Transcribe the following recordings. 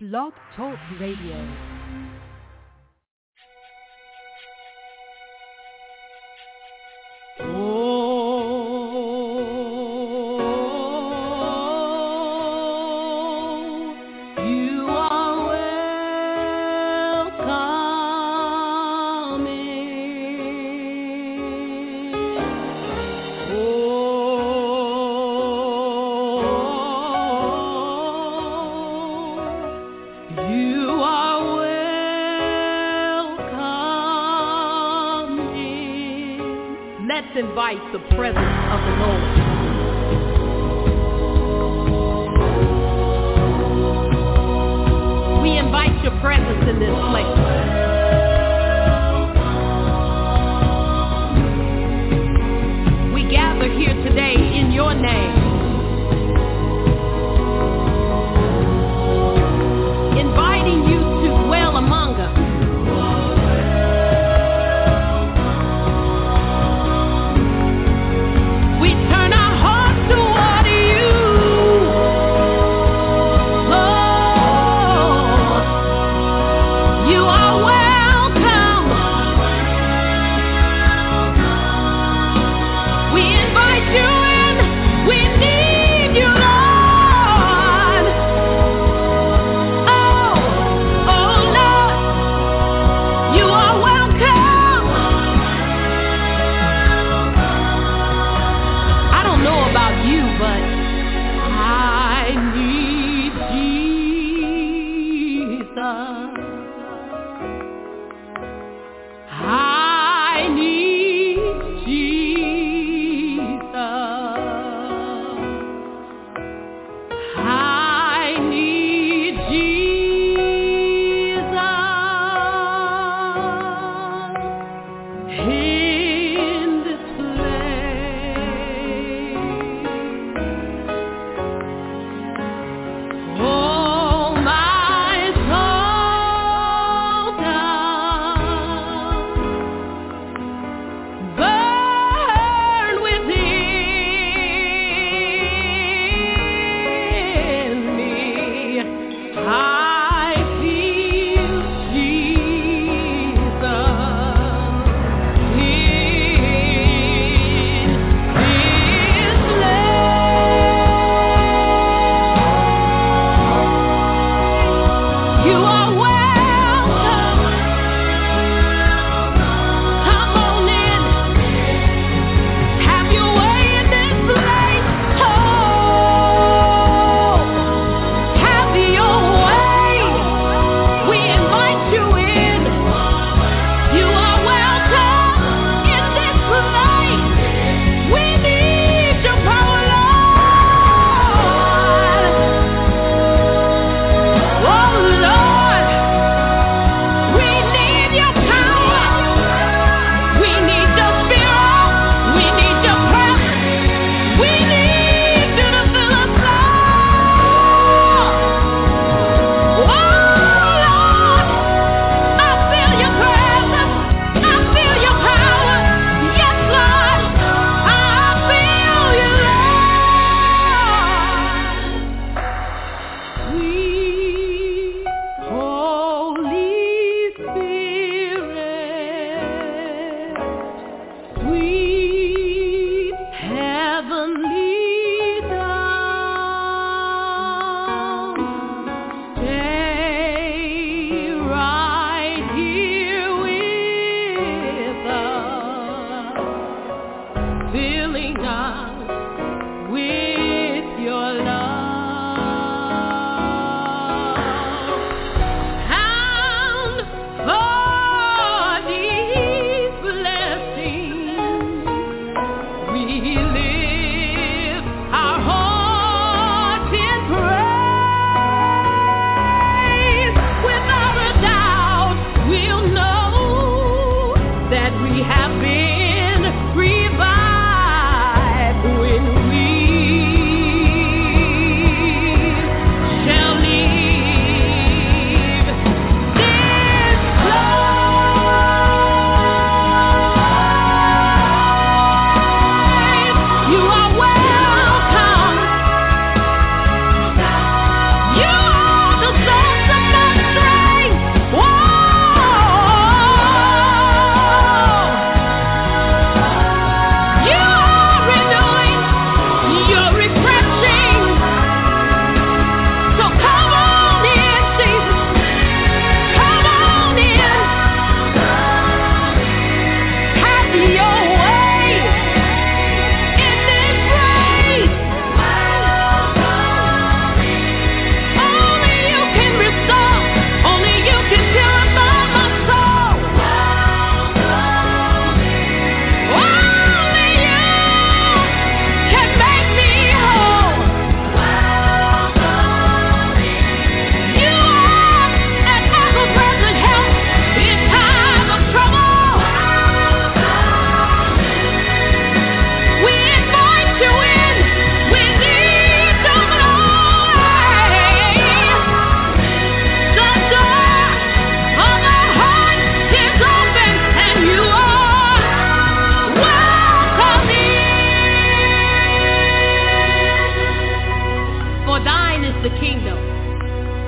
Blog Talk Radio. Invite the presence of the Lord. We invite your presence in this place. We gather here today in your name, inviting you to dwell among us. Oh, my soul.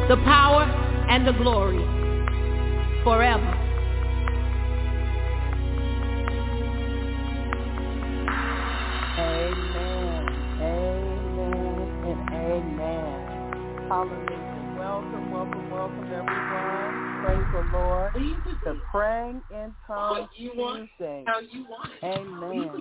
the power, and the glory forever. Amen, amen, and amen. Hallelujah. Welcome, welcome, welcome, everyone. Praise the Lord. The Praying in Tongues Tuesday. Amen.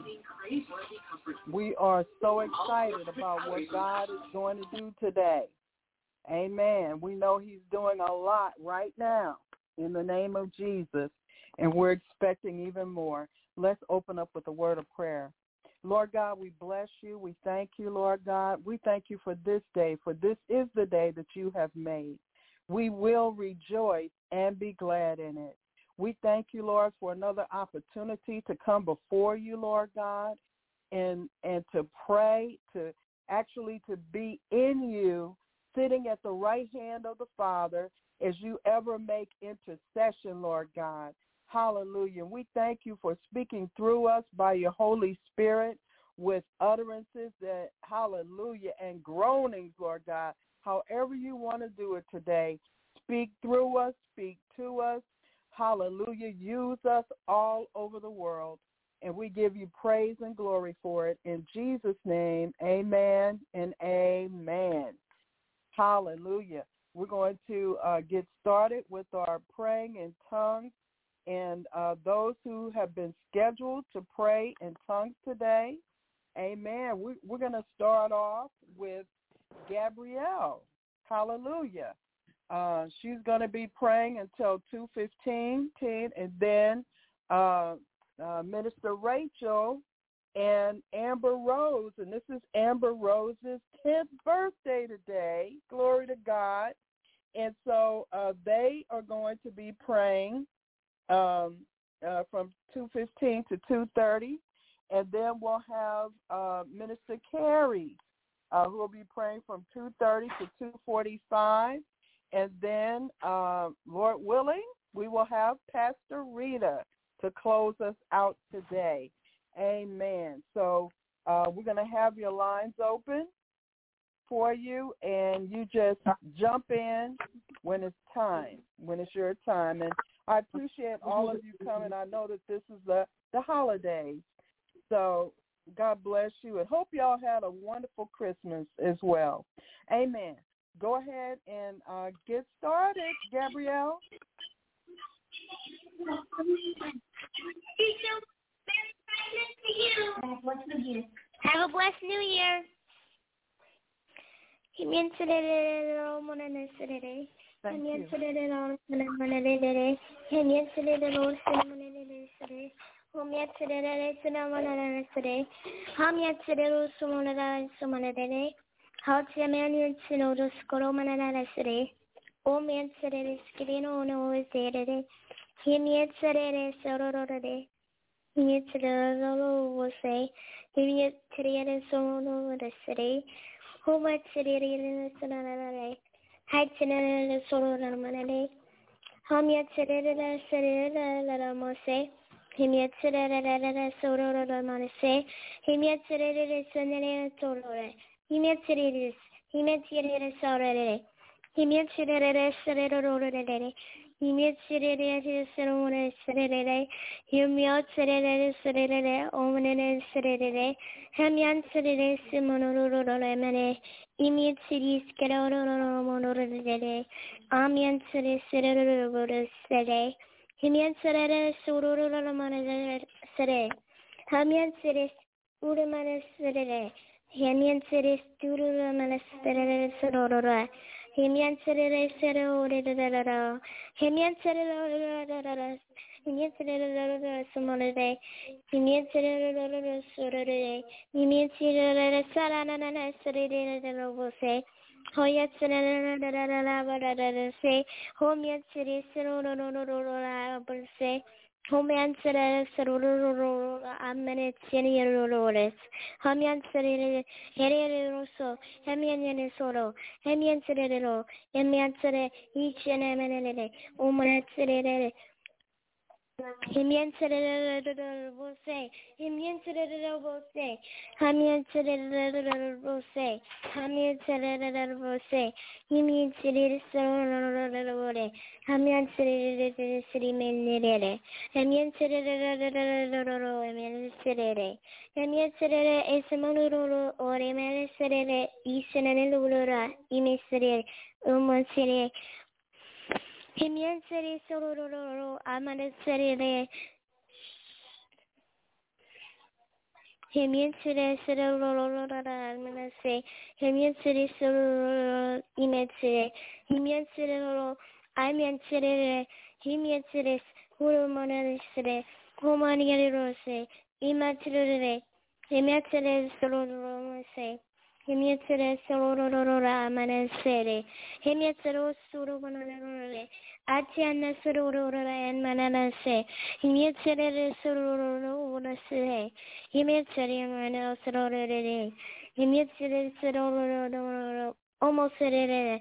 We are so excited about what God is going to do today. Amen. We know he's doing a lot right now in the name of Jesus, and we're expecting even more. Let's open up with a word of prayer. Lord God, we bless you. We thank you, Lord God. We thank you for this day, for this is the day that you have made. We will rejoice and be glad in it. We thank you, Lord, for another opportunity to come before you, Lord God, and to pray, to be in you, sitting at the right hand of the Father as you ever make intercession, Lord God. Hallelujah. We thank you for speaking through us by your Holy Spirit with utterances that, hallelujah, and groanings, Lord God. However you want to do it today, speak through us, speak to us. Hallelujah. Use us all over the world. And we give you praise and glory for it. In Jesus' name, amen and amen. Hallelujah. We're going to get started with our praying in tongues. And those who have been scheduled to pray in tongues today, amen. We're going to start off with Gabrielle. Hallelujah. She's going to be praying until 2:15, and then Minister Rachel and Amber Rose, and this is Amber Rose's 10th birthday today. Glory to God. And so they are going to be praying from 2:15 to 2:30, and then we'll have Minister Carey, who will be praying from 2:30 to 2:45, and then, Lord willing, we will have Pastor Rita to close us out today. Amen. So we're going to have your lines open for you, and you just jump in when it's time, when it's your time. And I appreciate all of you coming. I know that this is the holidays. So God bless you, and hope y'all had a wonderful Christmas as well. Amen. Go ahead and get started, Gabrielle. Have a blessed New Year. Himian Bose, Himian Bose, Hamian Bose, Hamian Bose, Himian Sorore, Hamian City Minere, Hamian Serere, Hamian Serere, Esamanuro, or Emane Serere, Eastern and Lura, Emisere, Umansere. Himian Seri Sororo, Amanda Seri, Himian Seri Sororo, Amanda say, Himian Seri Sororo, Imetsere, Himian Seri, Imian Seri, Himian Seri, Hurumana Seri, Homania Rose, Imatere, Himian Seri Sororo, say. Himiatere sororora manasere. Himiatero soromanare. Atiana sororora and mananase. Himiatere sororora se. Himiatere manal sororere. Himiatere sororora almost serere.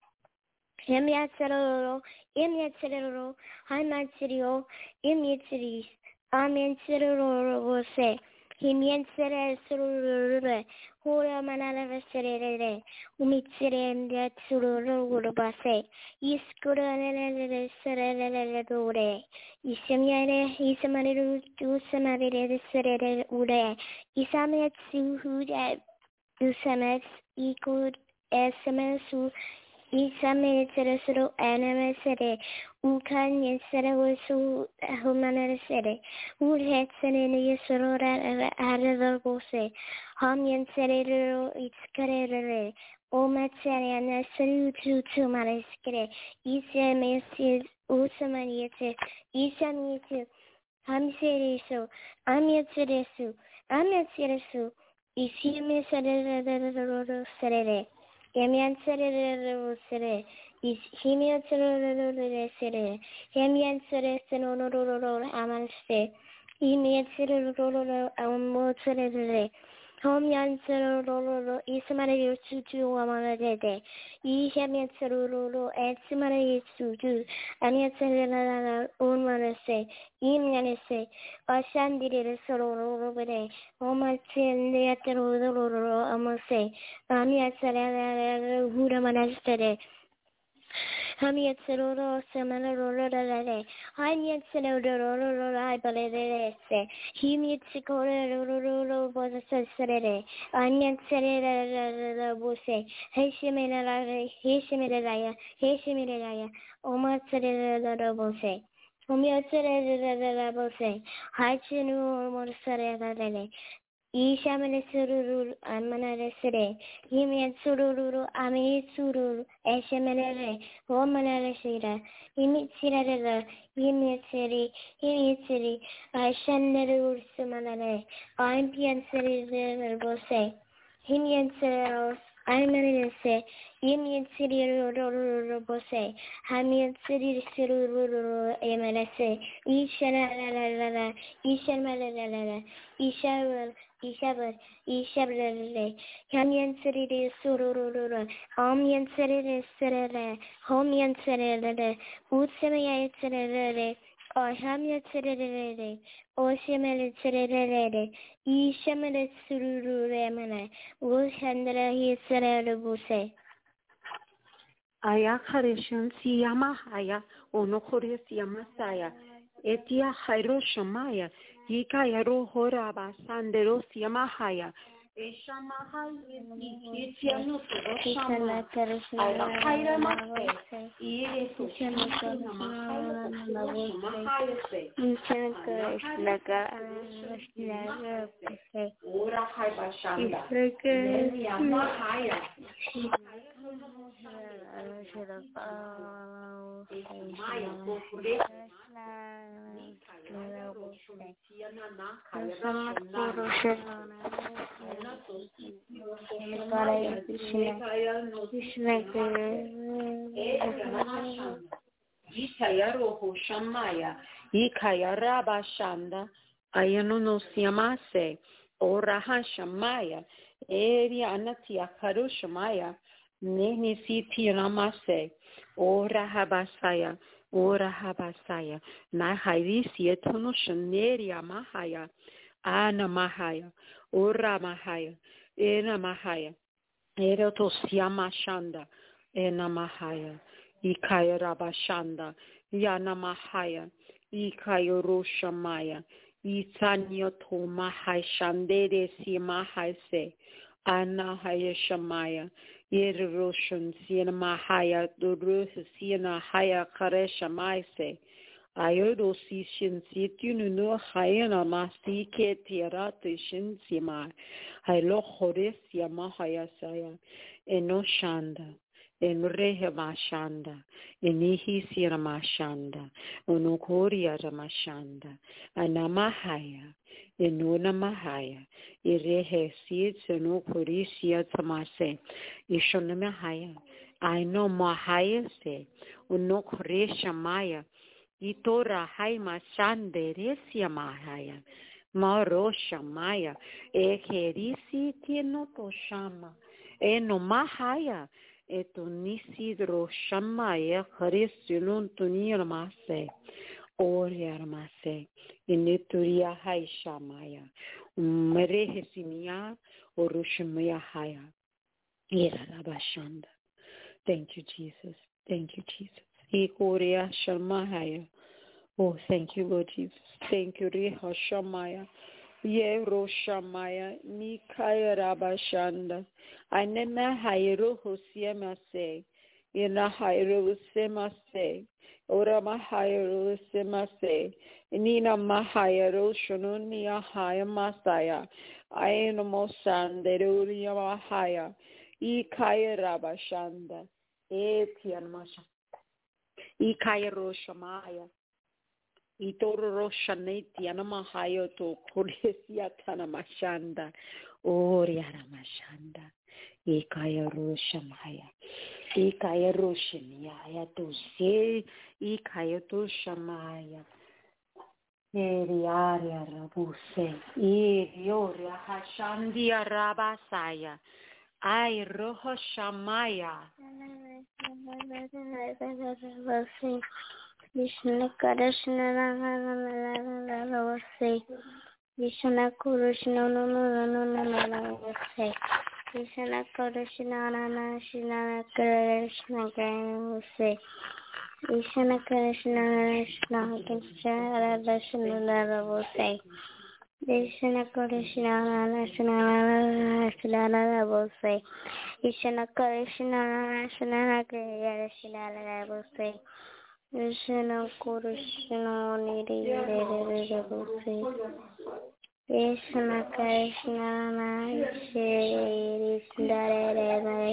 Himiatero, imiatero, Himatero, imiatris. Amen sorororo se. Himiatere sororora. Hora manala serere, umitsere and that sururu base, Iskura serere dore, Isamiare, Isamaru, Usamare serere ure, Isamet su that Usamet equal SMSU. Isame Seresero Anime Sere, Ukan Yeseresu Humanere Sere, Udhetsen in Yesorora Adabose, Hamian Serero, its carere, O Matsarian Seru to Marescre, Isamesis Usamaniete, Isamiete, Hamsereso, Amiatseresu, Amiatseresu, Isime Serero Serere. Hemian Sere, is Hemian Sere, Hemian Sere, Amaste, Hemian Sere, Amore, Homian Sere, Ismari Sutu Amanade, Hemian Sere, and Simari Sutu, Anian Sere, Unmanase, Imianese, Ashandiri Soro, Oma Sere, Amase, Amia Sere, Hudamanastere. Hamiat Seroro, Semanoro, Hamiat Senodoro, I believe, Himiat Sikoro was a Serere, Anian Serere Bose, Heshimilaya, Oma Serere Bose. Homiat Serere Bose, Hachinu Morserere. Ishamane sururu amanare sere, Himian sururu, Ami sururu, Eshamanere, Womanare shira, Imitsirada, Himitsiri, Ashaneru Sumanare, Impian seri bose, Himian seros, Imanese, Imian siri bose, Hamian siri sururu, Emanese, Ishanala, Ishamalala, Ishabere, Hamian Sere Sururu, Omian Sere Sere, Homian Sere, Utsemia Sere, or Hamian Sere, or Shemel Sere, Ishamel Sururu Remana, Wushandra he Sere Buse. Aya Harishan Siyamahaya, Onokoris Yamasaya, Etia Hiroshamaya. Yikayaro horaba sandero siamahaya. Eshamahaya yitianu shama. Ayra hayra mate. Iye sushama mahaya se. Naga ora hayba shanda. Nenia mahaya. Maya kokure. Ikayaro Shamaya, Ikayaraba Shanda, Ayano Siamase, Oraha Shamaya, Eri Anatia Karushamaya, Neni Siti Ramase, Ora habasaya. Ora habasaya. Na hairisi etono shaneria mahaya. Ana mahaya. Ora mahaya. Ena mahaya. Eroto siama shanda. Ena mahaya. Ikaya rabashanda. Yana mahaya. Ikaya roshamaya. Itanyo to mahai shandere si mahai se. Ana haya shamaya. Yeroshan siena mahaya. Duru siena haya kare shamai se. Ayodo si shin situnu no hayana masi ke tirate shin sima. Hay lo hores yamahaya saya. Eno shanda. En rehemashanda, en ihisiramashandha, onokoriaramashanda, anamahaya, enunamahaya, irehesit enokorisia tamase, ishonamahaya, aino mahaya se, onokoreshamaya, itora haima shande resia mahaya, maroshamaya, ekerisi tienotoshama, enomahaya, eto nisidro shamaya kharistunun tunirmase oriarmase inituria hay shamaya merehesimia orushmaya haya irabashanda. Thank you, Jesus. Thank you, Jesus. Ikoria shamaya. Oh, thank you, Lord Jesus. Thank you, Reha Shamaya. Ye Roshamaya, Nikaya Rabashanda. Anema Hairo Hosiemase, Ina Hairo Semase, Orama Hairo Semase, Nina Mahayaro Shanunia Haya Masaya, Aino Mosande Ruria Mahaya, Ikaya Rabashanda, Etian Masha, Ikaya Roshamaya. Itoro roshaneti anamahayo to koresia tanamashanda oriaramashanda ikaya roshamaya ikaya roshimaya to se ikaya to shamaya eriaria rabuse irioria hashandia rabasaya ay roho shamaya Vishnu Krishna Namaste Vishnu Krishna Namaste Vishnu Krishna Namaste Krishna Namaste Vishnu Krishna Krishna Namaste Vishnu Krishna Namaste Vishnu Krishna Namaste Krishna Krishna Niri Krishna Krishna Shri Krishna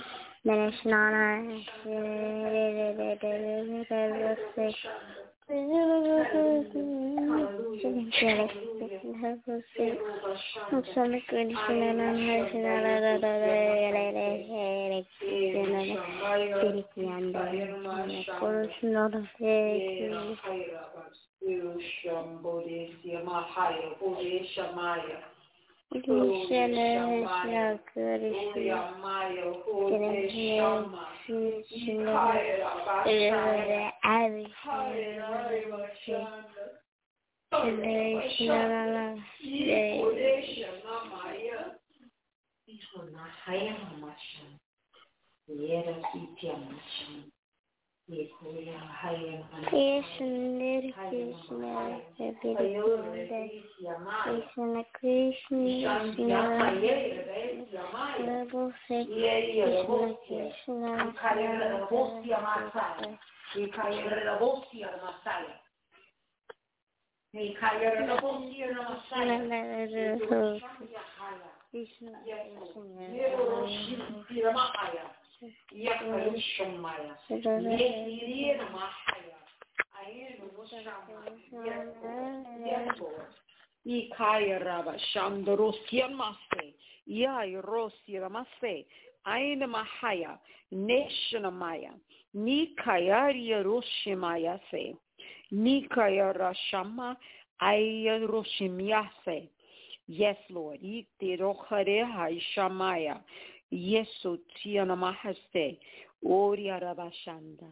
Ikaya Raba Shandorosian Mase, Yai Rosi Ramase, Aina Mahaya, Neshanamaya, Nikaya Roshimaya se, Nikaya Rashama, Aya Roshimiase. Yes, Lord, Ikti Rohare Haishamaya, Yesu Tiana Mahaste, Oria Rabashanda,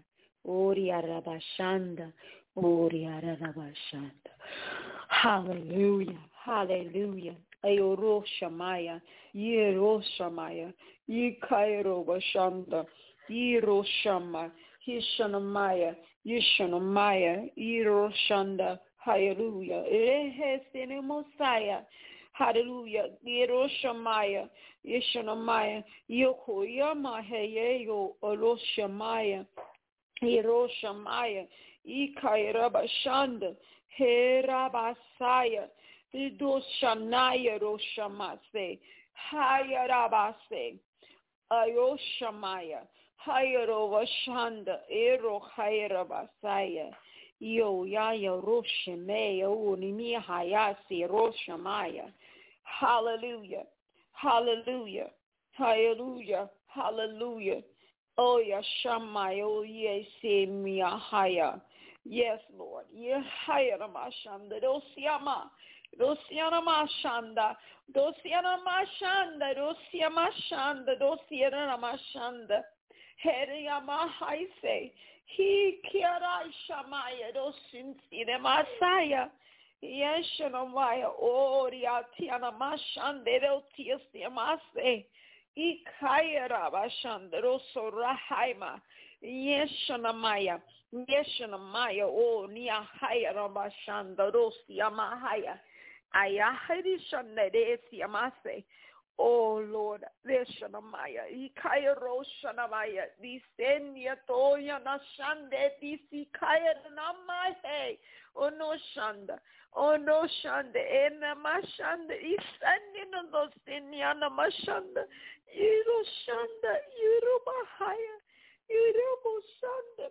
Oriarabashanda. Oriarabashanda. Hallelujah. Hallelujah. Ayoroshamaya. Yeroshamaya. Yikairobashanda. Yeroshama. Hishanamaya. Yishanamaya. Yeroshanda. Hallelujah. Ehesene Mosiah. Hallelujah. Yeroshamaya. Yishanamaya. Yokoyamaheyo. Oroshamaya. Yeroshamaya. Ikairabashanda. Herabasaya. Doshanaya Roshamase. Hayarabase. Ayoshamaya. Hayarovashanda. Ero Hayarabasaya. Yo Yaya Roshamaya. Unimi Hayasi Roshamaya. Hallelujah. Hallelujah. Hallelujah. Hallelujah. Oh Yashamaya. Oh Yese Miyahaya. Yes, Lord. Yehayaramashanda. Dosiama. Dosianamashanda. Dosianamashanda. Dosiamashanda. Dosianamashanda. Heriamahaise. He kiarai shamaya. Dosinsine Masaya. Yeshanamaya. Oriatianamashanda. Dotiasiamase. Ikayarabashanda. Rosorahaima. Yeshanamaya. Yeshanamaya, oh, Niahaya Ramashanda, Rosia Mahaya, Ayahari Shanadesi Amase, oh Lord, Veshanamaya, Ikaya Roshanamaya, Disenia Toya Nashande, Disikaya Namahe, oh no Shanda, Enamashanda, Isandina Dosiana Mashanda, Iroshanda, Irubahaya, Iroboshanda.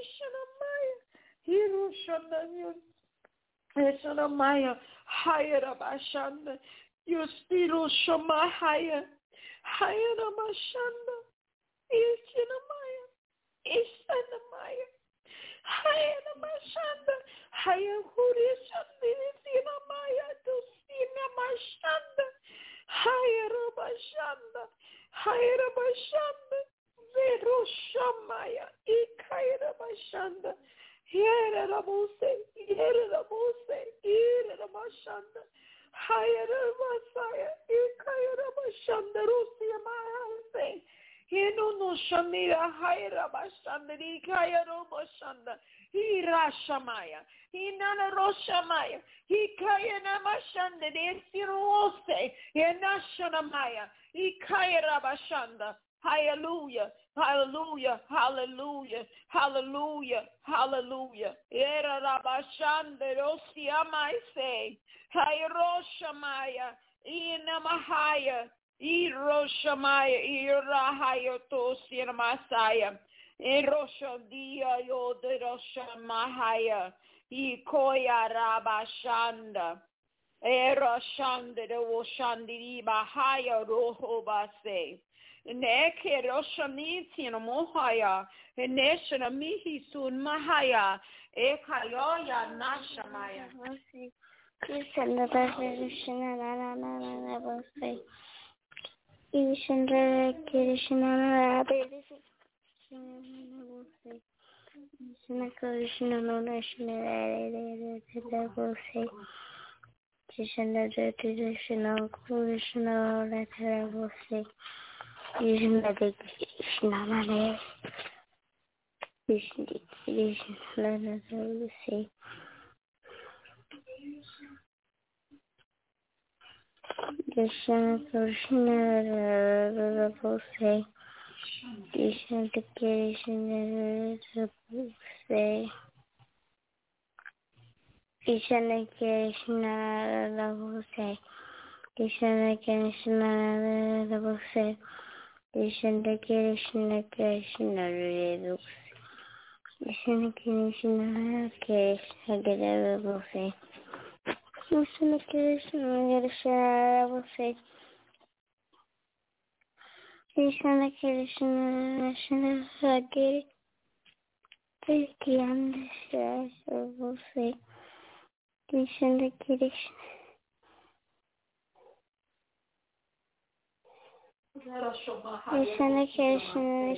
Yeshanamaya, Hayarabashanda, Yustiro Shamahaya, Hayarabashanda, Yeshanamaya, Ishanamaya, Hayarabashanda, Hayahurishanda, Sinamaya, Dusinamashanda, Hayarabashanda, Hayarabashanda. Veroshamaya, Ikaira Bashanda, Yera Rabose, Hayera Masaya, Ikaira Bashanda, Rusia Mahase, Hino no Shamira, Hayera Bashanda, Ikaira Bashanda, Hirashamaya, Hinana Roshamaya, Hikayana Mashanda, Desirose, Yenashanamaya, Ikaira Bashanda. Hallelujah, hallelujah, hallelujah, hallelujah, hallelujah. Era rabashande rosiamaise. Hayroshamaya, inamahaya, iroshamaya, irahaya tosiramasaya. Eroshandia yoderoshamahaya. Ikoya rabashanda. Era shande de woshandiri bahaya rohobase. Neke roshaniti no mohaya, neshana mihi sun mahaya, ekayoya nashamaya. Ishana Krishna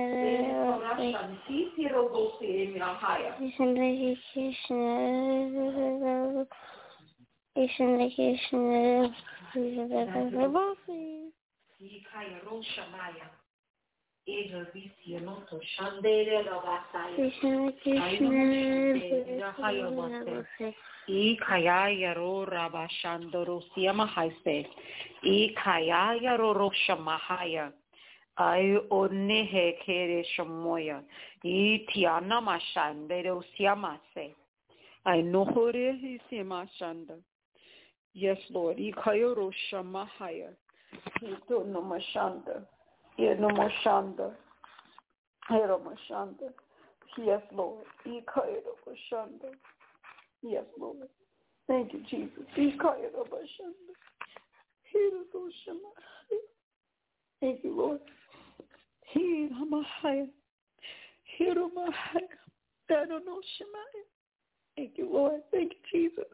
Ikaya ro rabashandoro siama haise. Ikaya ro roshamahaya. Ay onehe kere shamoya. Itiana mashandero siamase. I nohore hisima shanda. Yes, Lord. Ikaya ro shamahaya. Ito no mashanda. Ino mashanda. Hero mashanda. Yes, Lord. Ikaya ro mashanda. Yes, Lord. Thank you, Jesus. Thank you, Lord. Thank you, Lord. Thank you, Jesus.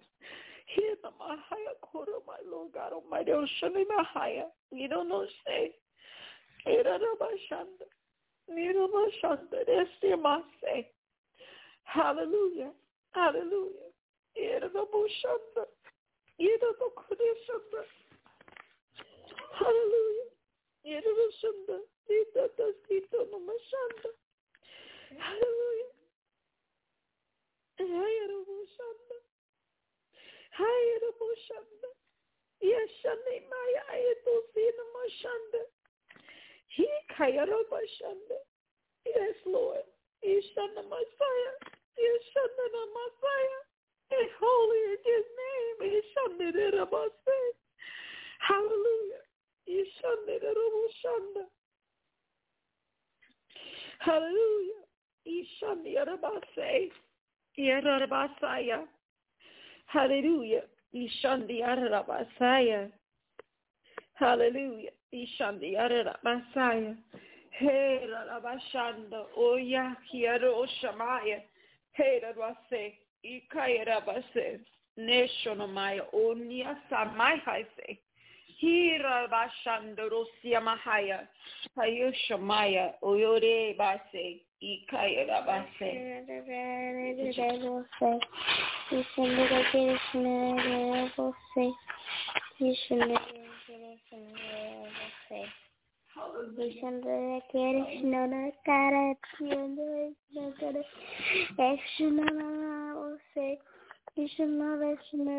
My Lord God Almighty. You don't know, say. Hallelujah. Hallelujah. Hallelujah. Yes, Lord. Ishana Messiah. Ishana Messiah. It's holy in His name. Ishana Messiah. Hallelujah. Ishana. Hallelujah. Ishana Messiah. Yarabasaya. Hallelujah. Ishana Messiah. Hallelujah. Ishana Messiah. Hey, Rabashanda, Oya, Kiaro Shamaya, Hey, Rabase, Ikaya Rabase, Neshonamaya, Onia Samai, He Rabashanda, Rosia Mahaya, Hayoshamaya, Oyore Base, Ikaya Rabase. Ishana Krishna Kara Ishana Krishna Ishana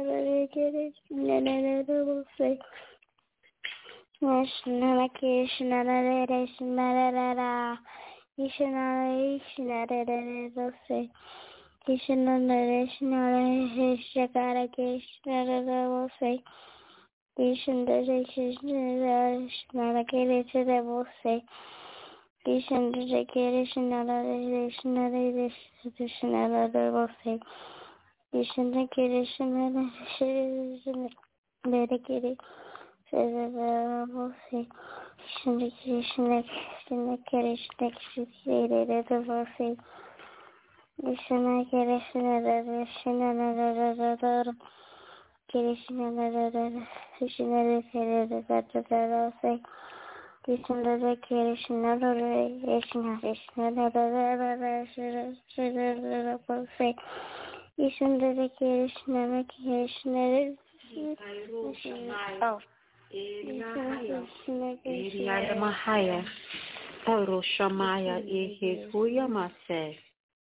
Mahaya, Toro Shamaya, Ehuya Mase.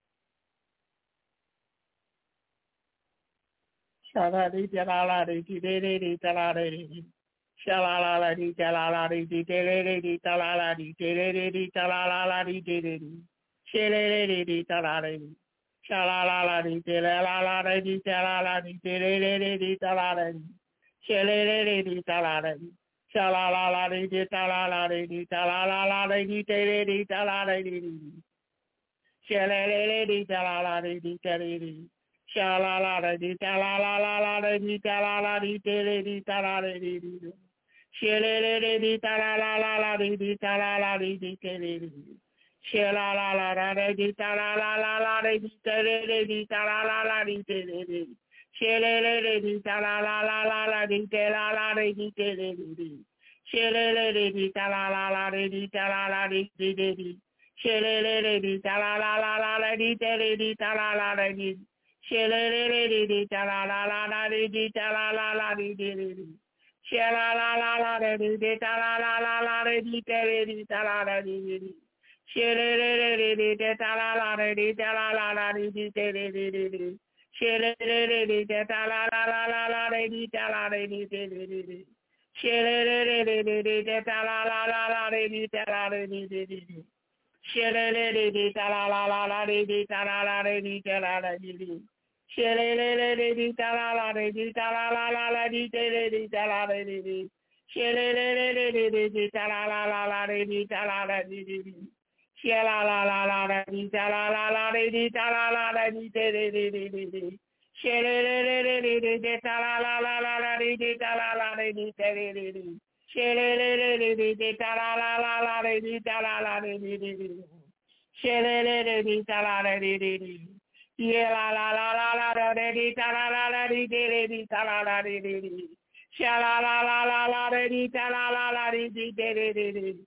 Shalala jalala di de jalala di. Shalala di jalala di de jalala di de jalala di de. Shalala di jalala di. Shalala di jalala di jalala di de jalala di. Shalala di jalala di. Shalala di jalala di jalala di de jalala di. Shalala di jalala di jalala. Shalala di talalala di talala di tele di talala di di. Shelele di talalala di talala di tele di. Shalala di talalala di tele di talala di tele di. Shelele di talalala di talala di tele di. Sheleleledi ta la la la di ta la la di di. Sheleleledi ta la la la la di ta la la la di. Sheleleledi ta la la la di ta la la la di. Shela la la la di ta la la la di ta la la di. Sheleleledi ta la la di ta la la la di di. Sheleleledi ta la la la di ta la la di. Sheleleledi ta la la la di ta la la di. Sheleleledi ta la la la di ta la la di ta la la di. Sheleleledi ta la la di ta la la di ta la la di. Sheleleledi ta la la di ta la la di. Shela la la di ta la la di ta la la di. Sheleleledi ta la la di ta la la di. Sheleleledi ta la la di ta la la di. Sheleleledi ta la la di. Yeah la la la di ta la la di ta la la di. Shala la la di ta la la di.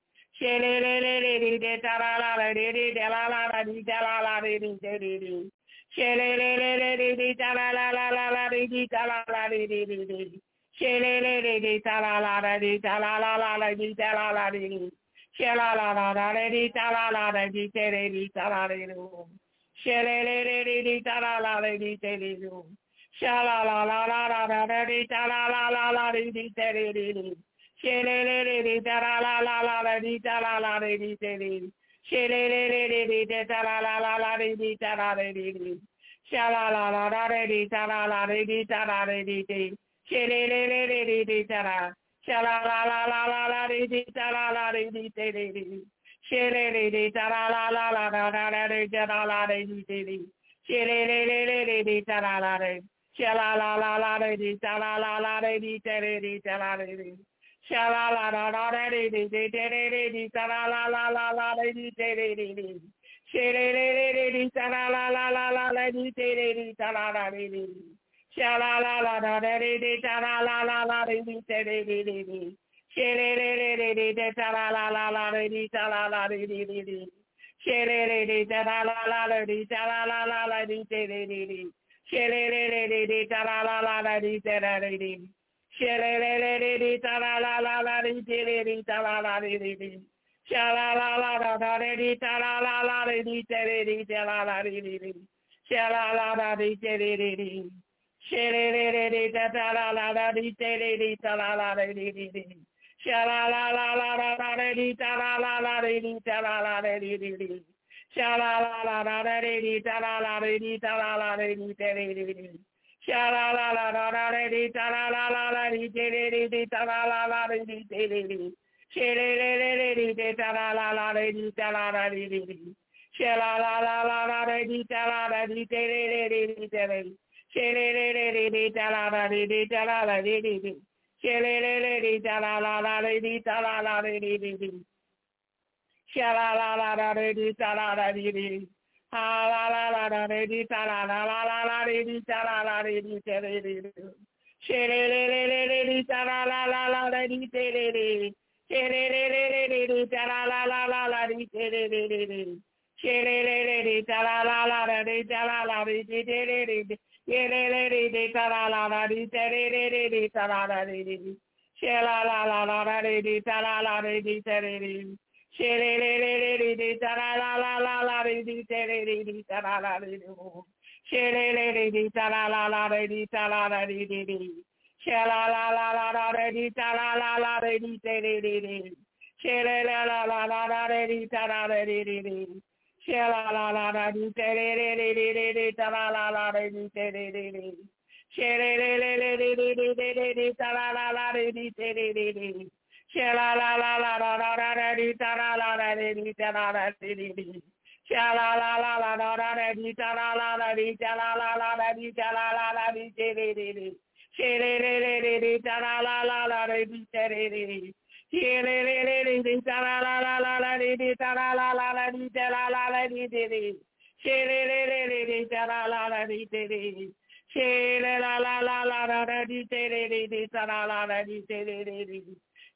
Sheleleledi ta la la di ta la la di ta la la di. Sheleleledi ta la la di ta la la di. Sheleleledi ta la la di ta la la di ta la la di. Shela la la di ta la la di ta la la di. Sheleleledi ta la la di ta la la di. Shala la la di ta la la di ta la la. Sheleleledi ta la la di ta la la di ta la. Sheleleledi ta la la di ta la la di. Shala la la di ta la la di ta la la di. Sheleleledi ta la. Shala la la di ta la la di ta la. Sheleleledi ta la la di ta la la di. Sheleleledi ta la la. Shala la di ta la la di ta la la. Shala la di ta la la di ta la. Sheleleledi ta la la di ta la la di. Shala la di ta la la di ta la. Sheleleledi ta la la di ta la la di. Sheleleledi ta la la di ta la la di ta la. Sheleleledi ta la la di ta la la. Sheleleledi ta la la di ta la la di. Shala la di ta la la di ta la la di. Shala la di ta la. Sheleleledi ta la la di ta la la di. Shala la di ta la la di ta la la di. Shala la di ta la la di ta la la di. Shala la di ta la la di ta la la di. Sheleleledi ta la la di ta la la di. Shala la di ta la la di ta la. Sheleleledi ta la la di ta la la di. Sheleleledi ta la la di ta la la di. Shala la di ta la la di. Ha la di ta la la di ta la la di. Sheleleledi ta la la di ta la. Sheleleledi ta la la di ta la. Sheleleledi ta la la di ta la la di. Sheleleledi ta la la di ta la la di. Shela la di ta la la di ta la. Sheleleledi ta la la di ta la la di. Sheleleledi ta la la di ta la la di. Shela la di ta la la di ta la. Shela la di ta la la di. Shela la di ta la la di ta la. Sheleleledi ta la la di ta la. Shela la di ta la la di ta la la di. Shela la di ta la la di ta la la di ta la la di. Sheleleledi ta la la di ta la. Sheleleledi ta la la di ta la la di ta la la di. Sheleleledi ta la la di ta la. Shela la di ta la ta la la di ta la.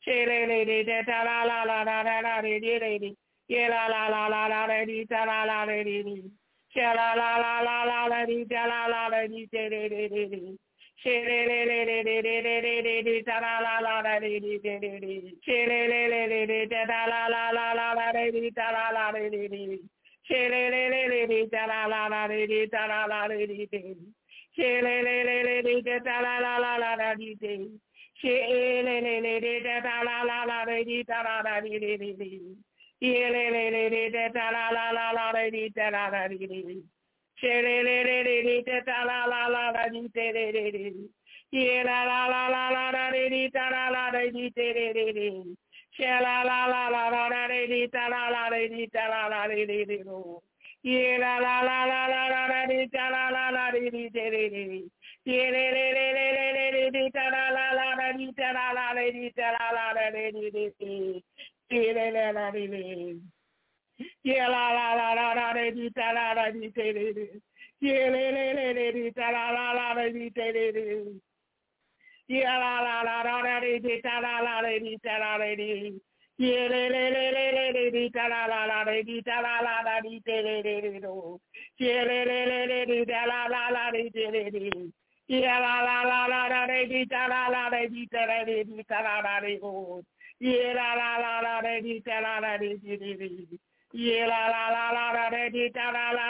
She le le le de ta la la la la la la le le le le. Ye la la la la la le le ta la la le le le. She la la la la la le le ta la la le le te le le le le. She le le le le le le le le le le ta la la la la le le le le le. She le le le le le de ta la la la la la le le ta la la le le le. She le le le le le ta la la la le le ta la la le le le. She le le le le le de ta la la la la la le le. She le le le le de ta la la la le le ta la la le le le. Ye le le le le de ta la la la la le le ta la la le le. She le le le le le de ta la la la la le le le le. Ye la la la la la la le le ta la la le le le le. She la la la la la la le le ta la la le le ta la la le le le. Ye la la la la la la la le ta la la la le le le le. Ye le le le le le le le le ta la la la la le ta la la le le ta la la le le le. Ye le le la le le. Ye la la la la la le ta la la le le. Ye le le le le ta la la la le le. Ye la la la la la le ta la la le ta la le. Ye le le le le le le ta la la la le ta la la la le le. Ye le le le le ta la la la le le. Ye la la la la la le ta la la le ta la la le. Ye la la la la le ta la la le. Ye la la la la la le ta la la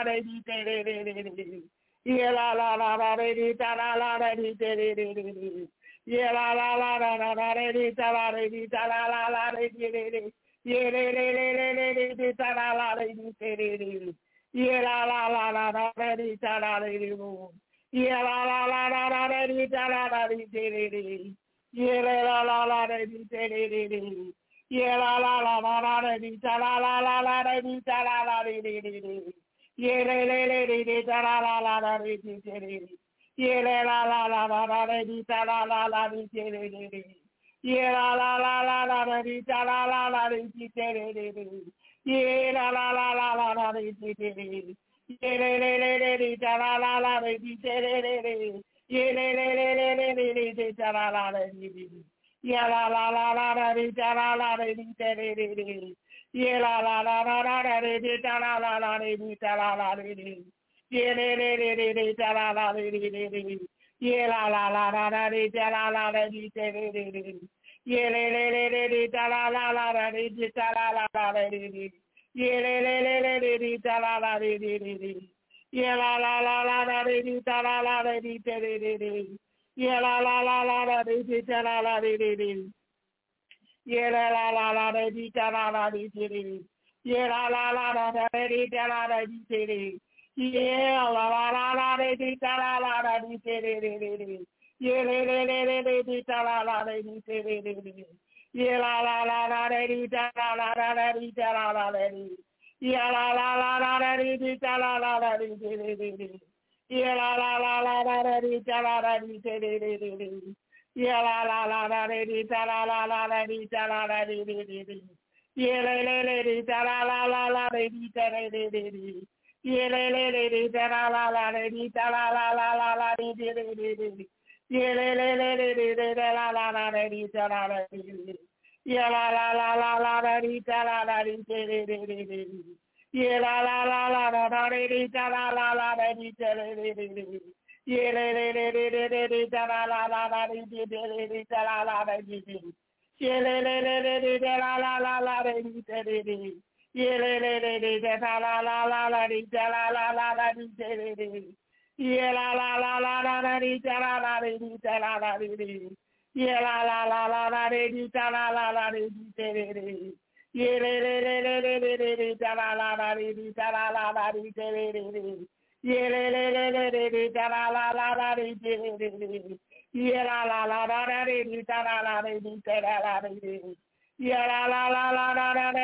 le. Ye la la la la le ta la la le. Ye la la la la la la le ta la la la le. Ye le le le le le ta la la le. Ye la la la la la le ta la le. Ye la la la la la le ta la la le. Ye la la la la le. Ye la la la la la le ta la la la la le ta la la le. Ye le le le ta la la la la le. Ye la la la la la la le ta la la la le. Ye la la la la la le ta la la la le. Ye la la la la la la le. Ye le le le ta la la la le. Ye le le le ta la la la le. Ye la la la la la ta la la le. Ye la la la la la la ta la la la le ta la la le. Ye le le ta la la le. Ye la la la la la ta la la le. Ye le le ta la la la la ta la la le. Ye le le ta la la le. Ye la la la la la ta la la le. Ye la la la la la ta la la le. Ye la la la la ta la la le. Ye la la la la ta la la le. Ye la la la la ta la la le. Ye le le ta la la le. Ye la la la la ta la la le. Ye la la la la ta la la le. Ye la la la la ta la la le. Ye la la la la ta la la ta la la le. Ye le ta la la la ta le. Ye le ta la la ta la la le. Ye le ta la la ta la la le. Ye la la la la ta la la le. Ye la la la la ta la la le. Ye le ta la la ta la la le. Ye le ta la la le. Ye le ta la la ta la la le. Ye la la la la ta la la le. Ye la la la la ta la la le. Ye le ta la la ta la la le. Ye le ta la la le. Ye la la la ta la la le. Ye la la la la ta la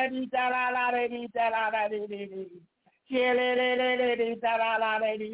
la le. Ye le ta la la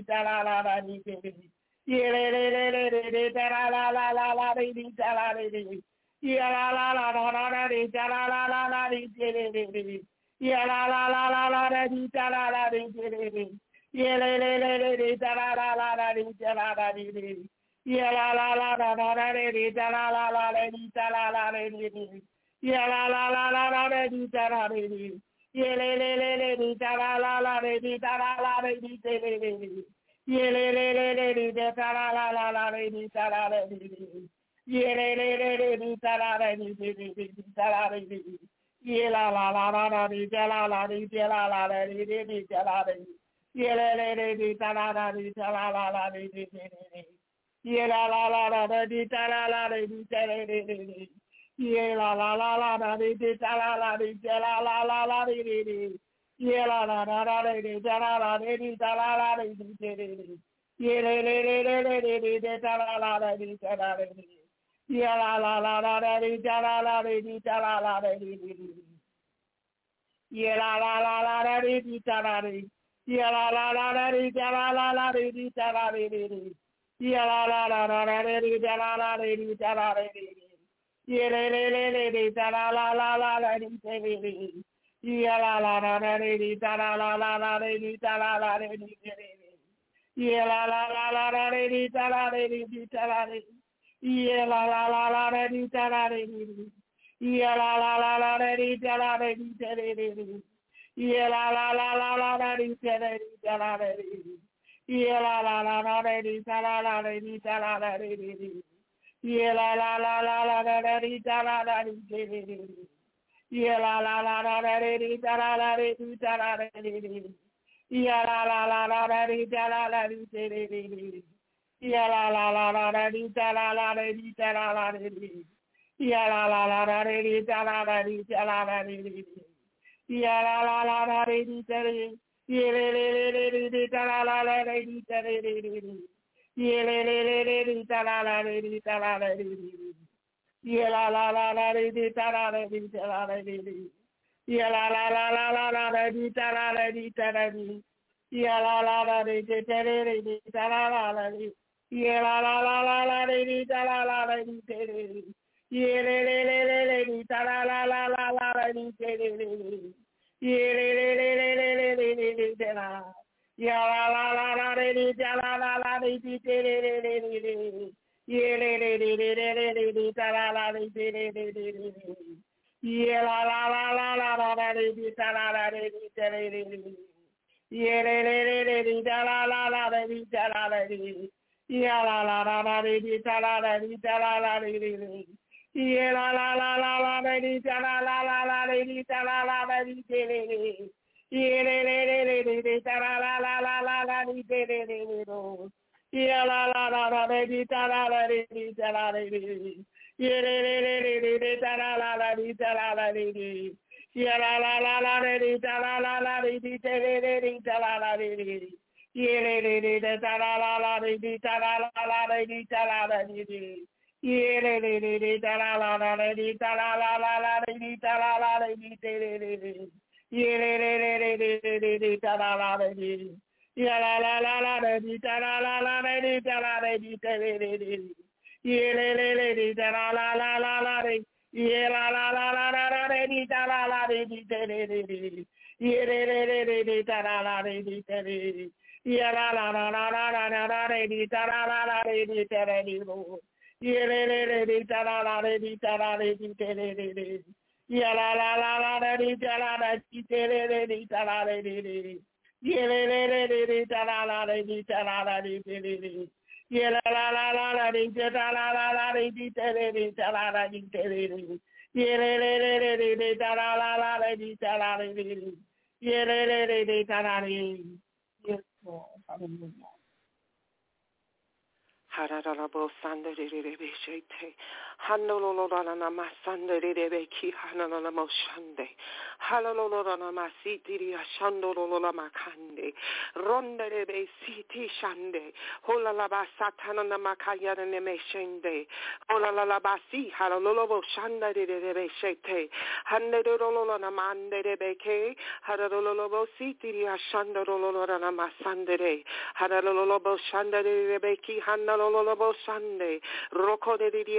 le. Ye le ta la la le. Ye la la la la ta la la le. Ye la la la la ta la la le. Ye le ta la la le. Ye la la la la ta la la le. Yeah, la la la la la la di da la di. Yeah, le le le le di da la la la di da la la di da le le. Yeah, le le le le di da la la la la di da la la di. Yeah, le le le le di da la la di da la di. Yeah, la la la la la di da la la di da la la la di da la di. Yeah, le le le di da la la di da la la la di yeah, la la la la la di da la la di da le. Yeah, la la la la la di da la la di da la la la di. Yeah, la la la la di da la la di da la la di. Yeah, le le le le le di da la la di da la di. Yeah, la la la la la di da la la di da la la di. Yeah, la la la la la di da la di. Yeah, la la la la di da la la di da la di. Yeah, la la la la la di da la la di da la di. Yeah, le le le le le da la la la la la di da le. Yeah, la la la la di da la la la la di da la la di. Yeah, la la la la la di da la di da la di. Yeah, la la la la la di da la di. Yeah, la la la la la di da la di da le. Yeah, la la la la la la di da la di. Yeah, la la la la la di da la la di da la di. Yeah, la la la la la la di da la di. Yeah, la la la la la di da la di. Yeah, la la la la la di da la di. Yeah, la la la la la di da la di. Yeah, la la la la di da la di. Yeah, la la la la di da le. Yeah, le le le di da la di da le. Yeah, le le le di da la di da la di. Yeah, la la la la di da la di da la di. Yeah, la la la la la la di da la di da le. Yeah, la la la di da le di da la di. Yeah, la la la la la di da la di da le. Yeah, le le di da la di da le. Yeah, le le da la. Yeah, la la la la di da la di da le. Yeah, le da la di. Yeah, la la la la la la di da la di. Yeah, le da la di da la di. Yeah, la la la la di da la di di. Yeah, la la la la la di da la di da la di. Yeah, le da la di. Yeah, la la la la di da la di. Yeah, le da la di. Yeah, la la la la di da la di da la di. Yeah, le da la di da la di. Yeah, le da la di da di da di. Yeah, le da la di. Yeah, la la la la di da la di di. Yeah, le da la di. Yeah, la la la la di da di. Yeah, le da la di. Yeah, la la la la di da di. Yeah, le da la di. Yeah, la la la la di da di. Yeah, le da la di. Yeah, la la la la la di da la di da di. Yeah, le da la di da di. Yeah, le da di. Yes, Lord. Hallelujah. Hararabo Sandere Beshete, Hanololana Masandere Ki Hanana Moshande, Halolona Masiti Ashandolola Makande, Rondere Siti Shande, Holalaba Satana Makaya Nemeshende, Holalabasi, Halolobo Shanda de Beshete, Handerolona Mande Beke, Harolobo Siti Ashandolona Masandere, Harolobo Shanda de Beki Hanalo. Sunday, Roko de Dia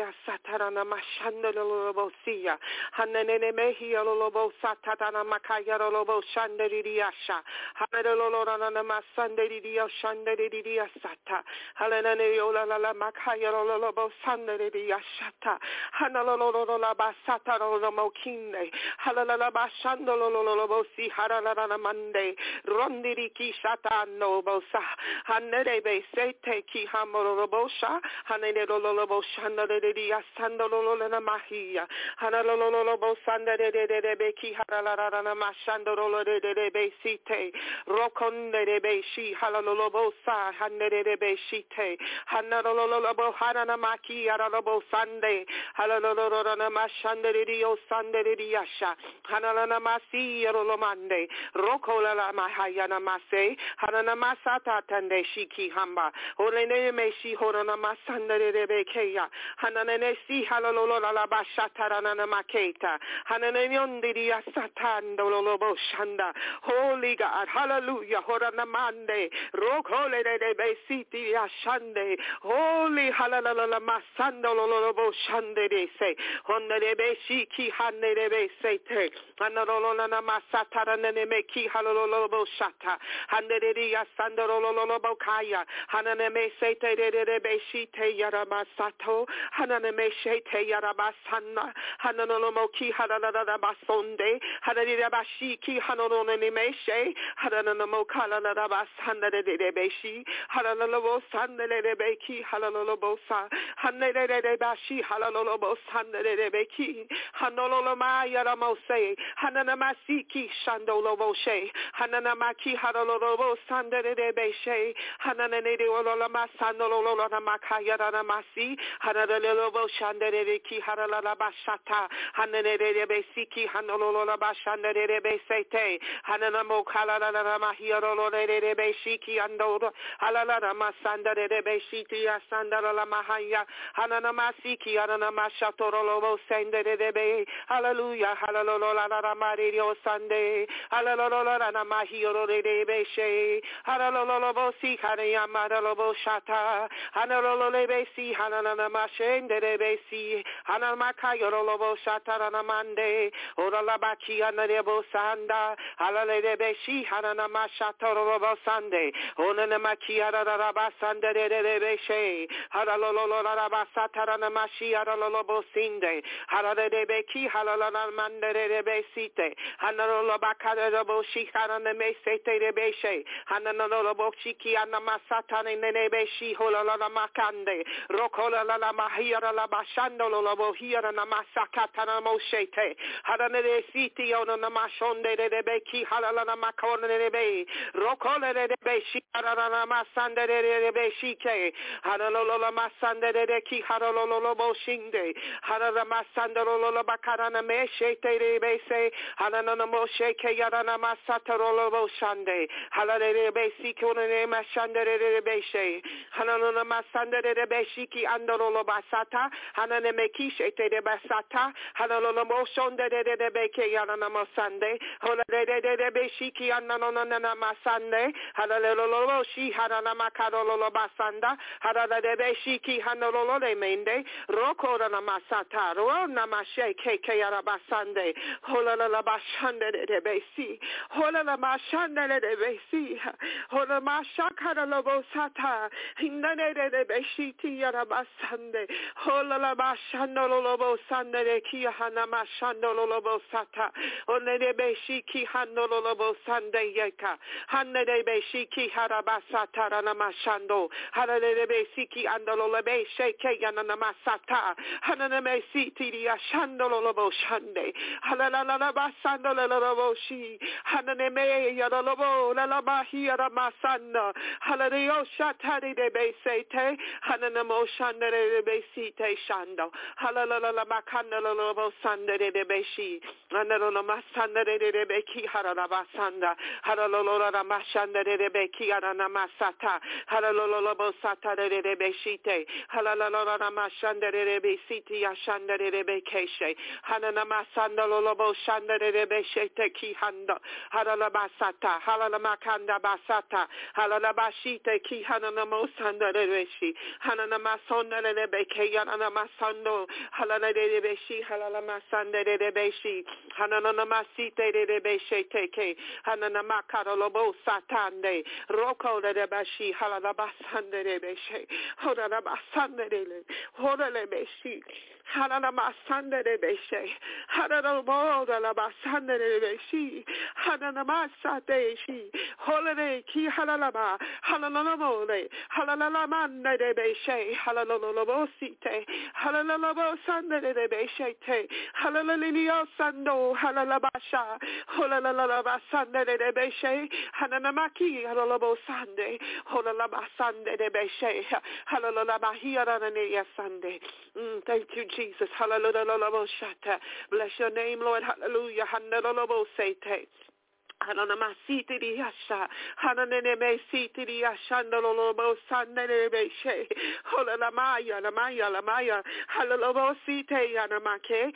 satarana mashanda lobo sia. Hanene mehi lobo satatana makaya lobo shanderiasha. Hanelolorana masanderidia shanderidia sata. Halene yola la makaya lobo sanderidia shata. Hanalolora basata lomo kinde. Halala bashando lobo si haralana mande. Rondiri ki shata no bosa. Hanere sete ki hamorobosha. Hanene lobo shanderidia sandololona mahia. Hanalolobo sandere ki haralana mashandolo de besite. Rokonde de beshi halalobosa. Hanere beshite. Hanalolobo harana maki aralobo sande. Halalolorana mashanderidio sanderiasha. Hanalana masi rolomande. Rokola la mahayana mase. Hanana masata tande shiki hamba. Olene meshi horana masandere bekeya. Hanane si halalola la bashatarana maketa. Hanane yondiria satando lobo shanda. Holy God, hallelujah. Horana mande. Rokole de besiti ashande. Holy halalala masando lobo shande de se. Honde de beshiki hande de besete. Hanalolona masatara nene meki halalobo shata. Hande de asando lobo kaya. Hanane me sete de beshite yaramasato. Hanane me shete yarabasana. Hanano ki halala basonde. Hanade bashiki hanone meshe. Hanano mokala basanda de beshi. Halalobo sanda de beki halalobo sa. Hanade de bashi halalobo sanda de beki. Hanoloma yaramose. Hananamasiki shandolobo she. Hananamaki halalobo sanda de beshe. Hananade ololama sandololona makaya ramasi. Hanalobo shanda de ki halalabashata. Hanane de besiki hanolola bashanda de besete. Hananamo kalala mahiro de beshiki andoro. Halala masanda de beshiti asandala la mahaya. Hananamasiki ananamashatoro sende de be. Hallelujah. Hallelujah. La mario sande. Hallelujah. La mahiro de beshe. Hallelujah. Si hanayamara lobo shata. Hallelujah. Besi hananamasende de besi. Hanamakayo lobo shata ranamande. Ora la baki anarebo sanda. Hallelujah. Beshi hananamashatoro lobo sande. Onanamaki arabasande de beshe. Hallelujah. Rabasatara namashi aralobo sinde. Hallelujah. Beki halala mande de besite. Hanalola bakara lobo shikana nemesete de beshe. Hanalola bochiki anamasatane nebeshi holala makande. Rokola la mahira la bashando lobo hira namasakata moshete. Hanane siti ona namashonde de beki halala makone de be. Rokola de beshi arana masande de beshike. Hanalola masande de ki halolo shinde. Hanala masande lola bakarana meshete de bese. Hanana moshe ke yarana masatoro shande. Halale besi kone mashande de beshe. Hanana masande de beshiki andolo basata. Hanane mekishe de basata. Hanalo moshonde de beke yarana masande. Holade de beshiki anana masande. Halale lolo shi hanana makaro basanda. Halade de beshiki hanolo de mende. Roko na masata. Ro namashe ke yarabasande. Holala bashande de besi. Holala mashande de besi. Hola mashakara lobo sata. Hinane de beshiti yarabasande. Holala bashando lobo sande de kia hana mashando lobo sata. One de beshiki hando lobo sande yeka. Hane de beshiki harabasata rana mashando. Hana de beshiki andolo lebe sheke yana namasata. Hana me siti di ashando lobo shande. Halala basando lobo shi. Hana me yalobo la bahi masana. Hallelujah. Shatari de besete. Hana mo shande de besite shando. Halala makana lobo sande de beshi. Analo masanda de beki harala basanda. Halala mashanda de beki arana masata. Halala lobo sata de beshite. Halala mashanda de besiti ashanda de bekeshe. Hanana masanda lobo shanda de beshete ki handa. Halala basata. Halala makanda basata. Halala bashite ki hanana mosanda de beshi. Hanana masonda de beke yanana masando halala de beshi halala masande de beshi hanana masite de beshi teke hanana makaro lobo satande roko de beshi halala basande de beshi hodala basande de hodale beshi halala masande de beshi halala boda la basande de beshi hanana masate shi holale ki halala ba halala mole halala mande de beshi halala site halala sande de beshi te halala sando halala basha halala basande de beshi hanana maki halala sande halala basande de beshi halala bahira ne sande. Thank you, Jesus. Hallelujah. Bless your name, Lord. Hallelujah. Hallelujah. Hanana siti di yasha, hanane me siti di yashanda lolobo sanane be she, hola la maya, halalobo site yanamake,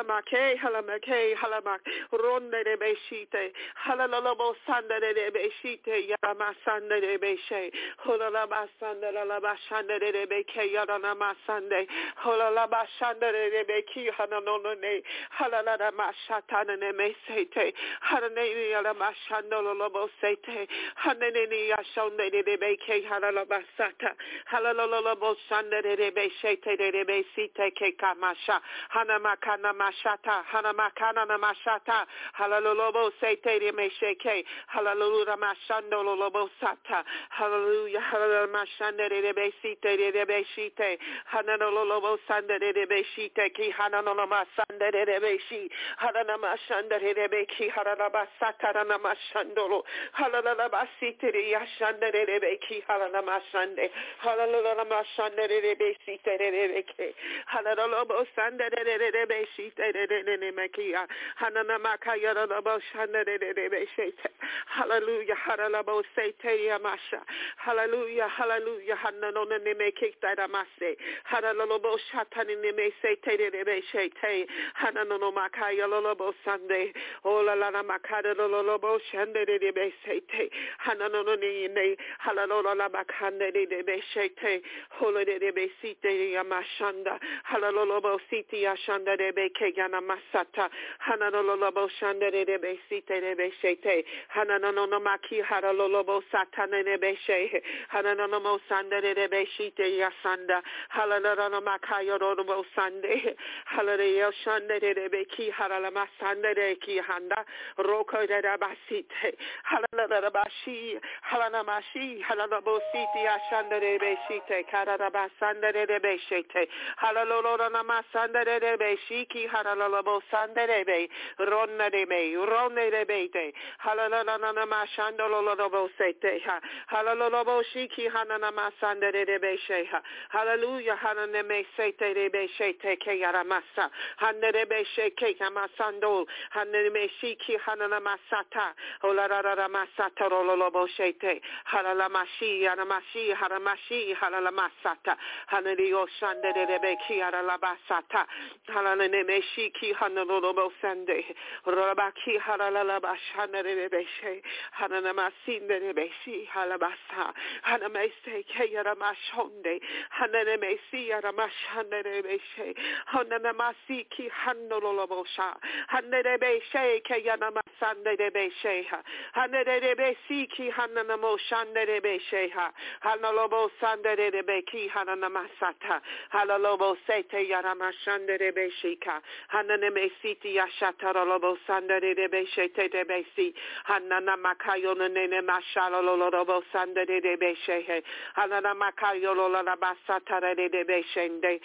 halamake, halamak, ronde de be shite, halalobo sandane de be shite, yamamasande de be she, hola la basanda la bashanda de be ke yanamasande, hola la bashanda de be ki hananone, halala mashatana me sete, hanane Mashandolo lobo sete, Haneni Ashonde de Beke Halalabasata, Halalolobo Sande de Beshete de Besite Kekamasha, Hanamakana Mashata, Hanamakana Mashata, Halalolobo Sete de Mesheke, Halalura Mashandolo lobo sata, Hallelujah, Halamashande de Besite de Beshite, Hanalolobo Sande de Beshite, Ki Hananoma Sande de Beshi, Hanamashande de Beki Harabasata. Mashandolo, Halala Basitiri, Yashanda Rebeki, Halala Mashande, Halala Mashande Rebesi, Rebeke, Halalobo Sanda Rebesi, Rebekia, Hanana Makaya Shanda Rebesi, Hallelujah, Halabo Sete Yamasha, Hallelujah, Hallelujah, Hananona Nemeki Taramase, Halalobo Shatani Nemese Rebesi, Hanano Makaya Lobo Sunday, Ola Lana Makada Lobo Shande de Besete, Hananoni, Halalola Bakande de Besete, Hola de Besite Yamashanda, Halalobo City Ashanda de Bekegana Masata, Hananolobo Shande de Besite de Besete, Hananonomaki Halalobo Satana de Beshe, Hananomo Sande de Beshite Yasanda, Halalamacayo Robo Sande, Halaleo Shande de Beki Halalamasande de Kihanda, Roko de Basite, Halalabashi, Halanamashi, Halalabositi, Ashanda de Beshite, Karabasanda de Beshite, Halalolamasanda de Beshiki, Halalabo Sanda de Be, Ronna de Be, Ronne de Bete, Halalamashanda Lolobosete, Halaloboshiki, Hananamasanda de Besheha, Hallelujah, Hananeme Sete de Beshete, Kayaramasa, Hande Besheke, Hamasando, Haneme Shiki, Hananamasata, Olarara Masata, Roloboshete, Halalamashi, Anamashi, Haramashi, Halalamasata, Hanadio Shande de Beki, Aralabasata, Halaneme Shiki, Hanolobo Sande, Rolabaki, Halalabashana de Beshe, Hananamasin de Beshi, Halabasa, Hanamese, Kayaramashonde, Hanamesi, Aramashande de Beshe, Hanamasi, Hanolobosha, Hanebe She, Kayanamasande de Besheha, Hanede Besiki, Hanamo Shande de Besheha, Hanolobo Sande de Beki, Hananamasata, Halalobo Sete Yaramashande de Beshika, Hananeme Siti Yashatalobo Sande de Beshete de Besi, Hananamakayo Nene Mashalolobo Sande de Beshehe, Hananamakayo Lola Basata de Beshende,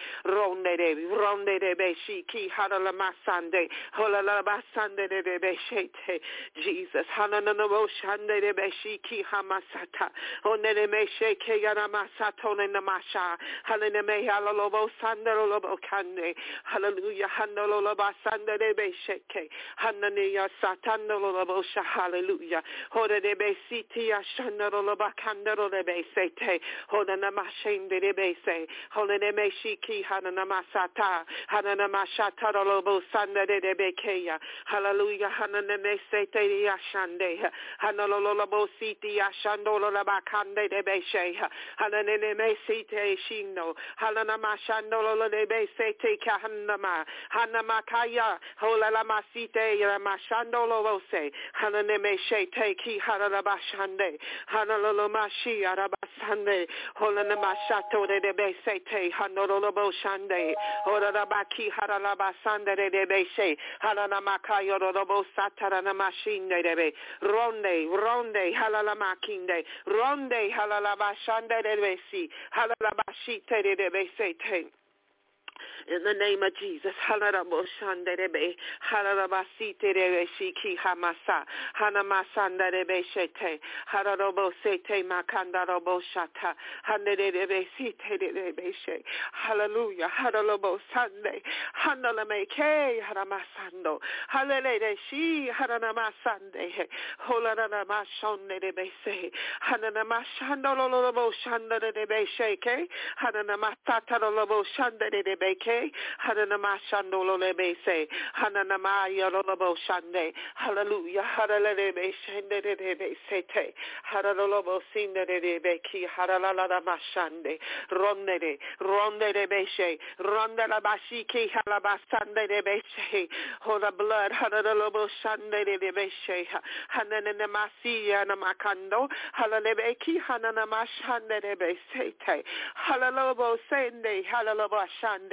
Ronde de Beshiki, Hanalamasande, Holalabasande de Beshete, Jesus, Hananamo Shande de Beshiki Hamasata, Onene Mesheke Yanamasato Namasha, Hanene Halalobo Sandalobo Kande, Hallelujah, Hanoloba Sande de Besheke, Hanania Satanolobosha, Hallelujah, Hoda de Besiti Ashandaloba Candelo de Besete, Hoda Namashin de Bese, Holene Meshiki Hananamasata, Hananamashatalobo Sande de Bekeya, Hallelujah, Hanane be se te ashande. Hanolola bo siti ashandola la bakande de be she. Hanane me site shino. Halana mashandola de be se te kahanama. Hanamakaya. Hola la masite ya mashandolo lo se. Hanane me she te ki halala bashande. Hanalola mashi arabasande. Hola na mashato de be se te hanolola bo shande. Hola la baki halala basande de be she. Halana makayo robo satara na mashinde de be. Ronde, halala makinde. Ronde, halala bashande de be si. Halala bashite de be se te. In the name of Jesus, Halaraboshanderebe, Halarabasiterebe, Shiki Hamasa, Hanamasanderebe Shete, Halarabosete Makandaroboshata, Handerebe Siterebe She, Hallelujah, Halarabosande, Hanalameke, Haramasando, Halele Shi, Haramasande, Holanamashonderebe Se, Hananamashandolo Shanderebe Sheke, Hananamasata Shanderebe. Hananama Shandolo Lebe say, Hananama Yolobo Shande, Hallelujah, Hallelujah, Shande de Sete, Hadalobo Sinde de Beki, Hadalala Mashande, Ronde de Beshe, Ronda la Bashiki, Halabasande de Beshe, Hola blood, Hadalobo Shande de Beshe, Hananamasi Yanamakando, Halalebeki, Hananama Shande de Besete, Halalobo Sende, Halalobo Shande.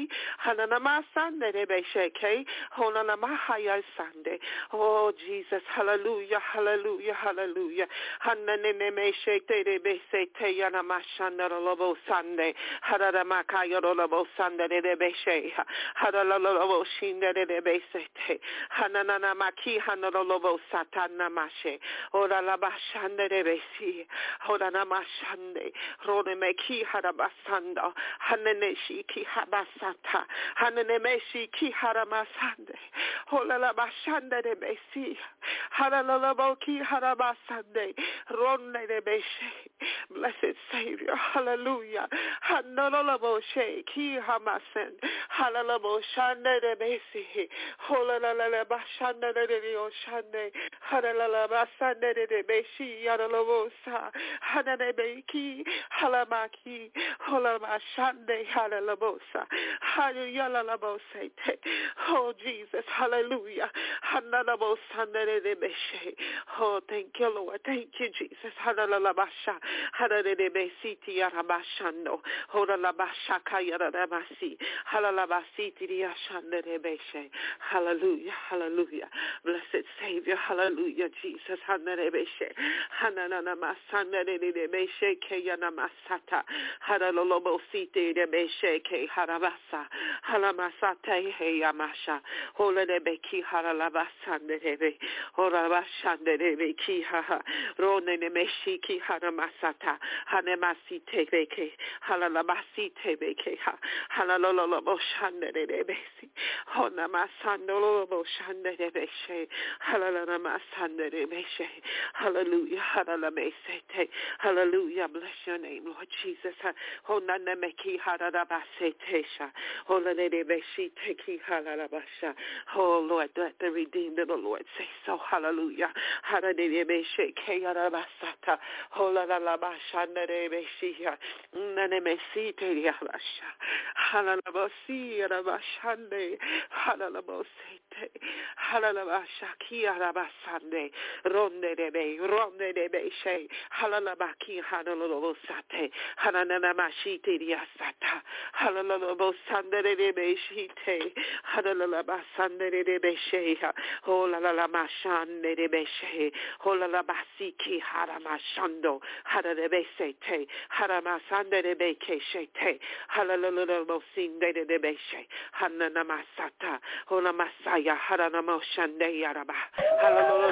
Hananama Sande de Besheke, Honanama Haya Sande. Oh Jesus, hallelujah, hallelujah, hallelujah. Hananeme Shete de Besete Yanama Shanda Lobo Sande, Hadamaka Yolobo Sande de Beshe, Hadalobo Shinde de Besete, Hananamaki Hanolobo Satana Mashe, Ola Labashande de Besi, Hodanama Shande, Rodemeki Hadabasanda, Haneneshi Ki Habasata, Hanenemeshi Ki Haramasande, Holala Bashande de Besi, Halalabo Ki Harabasande, Ronne de Beshe, blessed Savior, hallelujah, Hanolobo She, Ki Hamasen, Halalabo Shande de Besi, Holala Bashande de Oshande, Halala Basande de Beshi, Yaralobosa, Hananebeki, Halamaki, Holamashande, Halalabosa, Hayalalabose. Oh Jesus, hallelujah. Hanalabosande de Beshe. Oh, thank you, Lord. Thank you, Jesus. Halalabasha, Halalebesiti Yarabashando, Holalabasha Kayarabasi, Halalabasiti Yashande de Beshe. Hallelujah, hallelujah. Blessed Savior, hallelujah, Jesus. Hanalebeshe, Hananamasande de Beshe, Kayanamasata, Halalobositi de Beshe, Ke Harabasa, Halamasate, Yamasha, Holebeki, Haralabasande de Horabashande de Kiha, Rone Meshi, Ki Haramasata, Hanemasi Tebeke, Halalabasi Tebeke, Halaloloboshande de Besi, Honamasandoloboshande de Beshe, Halalamasande de Beshe, hallelujah, Halalamesete, hallelujah, bless your name, Lord Jesus, Honanemeki Harabasete, Holanebeshi Teki Halalabasha, oh Lord, let the redeemed of the Lord say so, hallelujah, Halanebeshe Kayarabasata, Holalabasha Nebeshia, Nanemesi Teriabasha, Halalabasi Rabashande, Halalabosete, Halalabasha Kiarabasande, Ronde Debe She, Halalabaki Halalosate, Halanamashi Teriasata, Halalabosande Debe Shite, Halalabasande Debe She, Holalamashande Debe She, Holalabasiki Haramashando, Halalabesete, Haramasande Debe Keshete, Halalabosinde Debe She, Hananamasata, Holamasaya, Haranamoshande Yaraba, Hallelujah.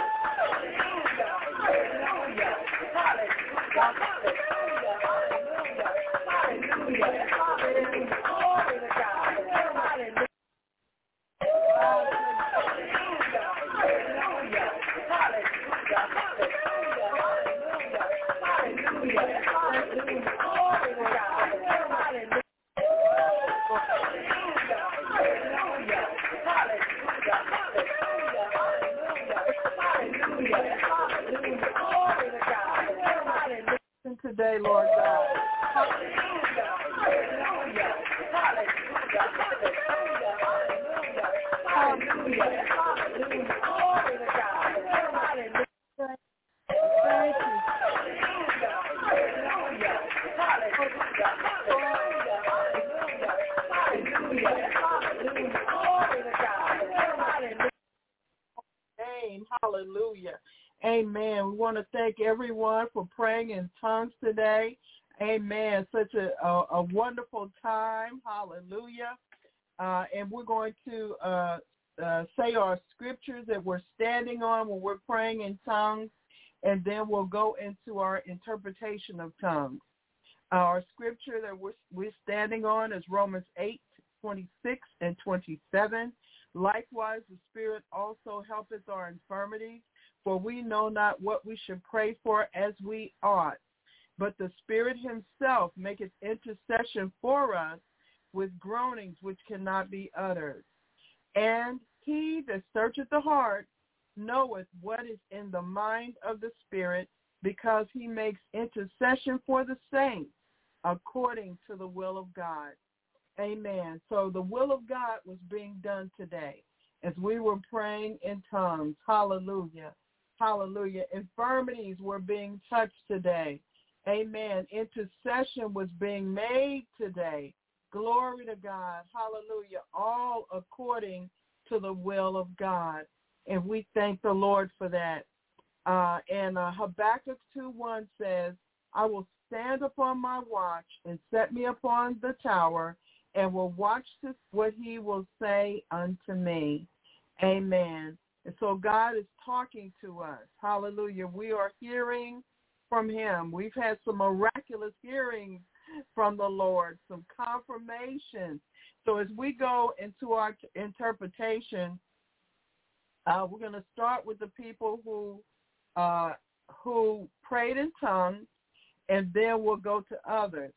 Hallelujah. Amen. We want to thank everyone for praying in tongues today. Amen. Such a wonderful time. Hallelujah. And we're going to say our scriptures that we're standing on when we're praying in tongues, and then we'll go into our interpretation of tongues. Our scripture that we're standing on is Romans 8:26 and 27. Likewise, the Spirit also helpeth our infirmities, for we know not what we should pray for as we ought. But the Spirit himself maketh intercession for us with groanings which cannot be uttered. And he that searcheth the heart knoweth what is in the mind of the Spirit, because he makes intercession for the saints according to the will of God. Amen. So the will of God was being done today as we were praying in tongues. Hallelujah. Hallelujah. Infirmities were being touched today. Amen. Intercession was being made today. Glory to God. Hallelujah. All according to the will of God. And we thank the Lord for that. And Habakkuk 2:1 says, I will stand upon my watch and set me upon the tower, and will watch what he will say unto me. Amen. And so God is talking to us. Hallelujah. We are hearing from him. We've had some miraculous hearings from the Lord, some confirmation. So as we go into our interpretation, we're going to start with the people who prayed in tongues, and then we'll go to others.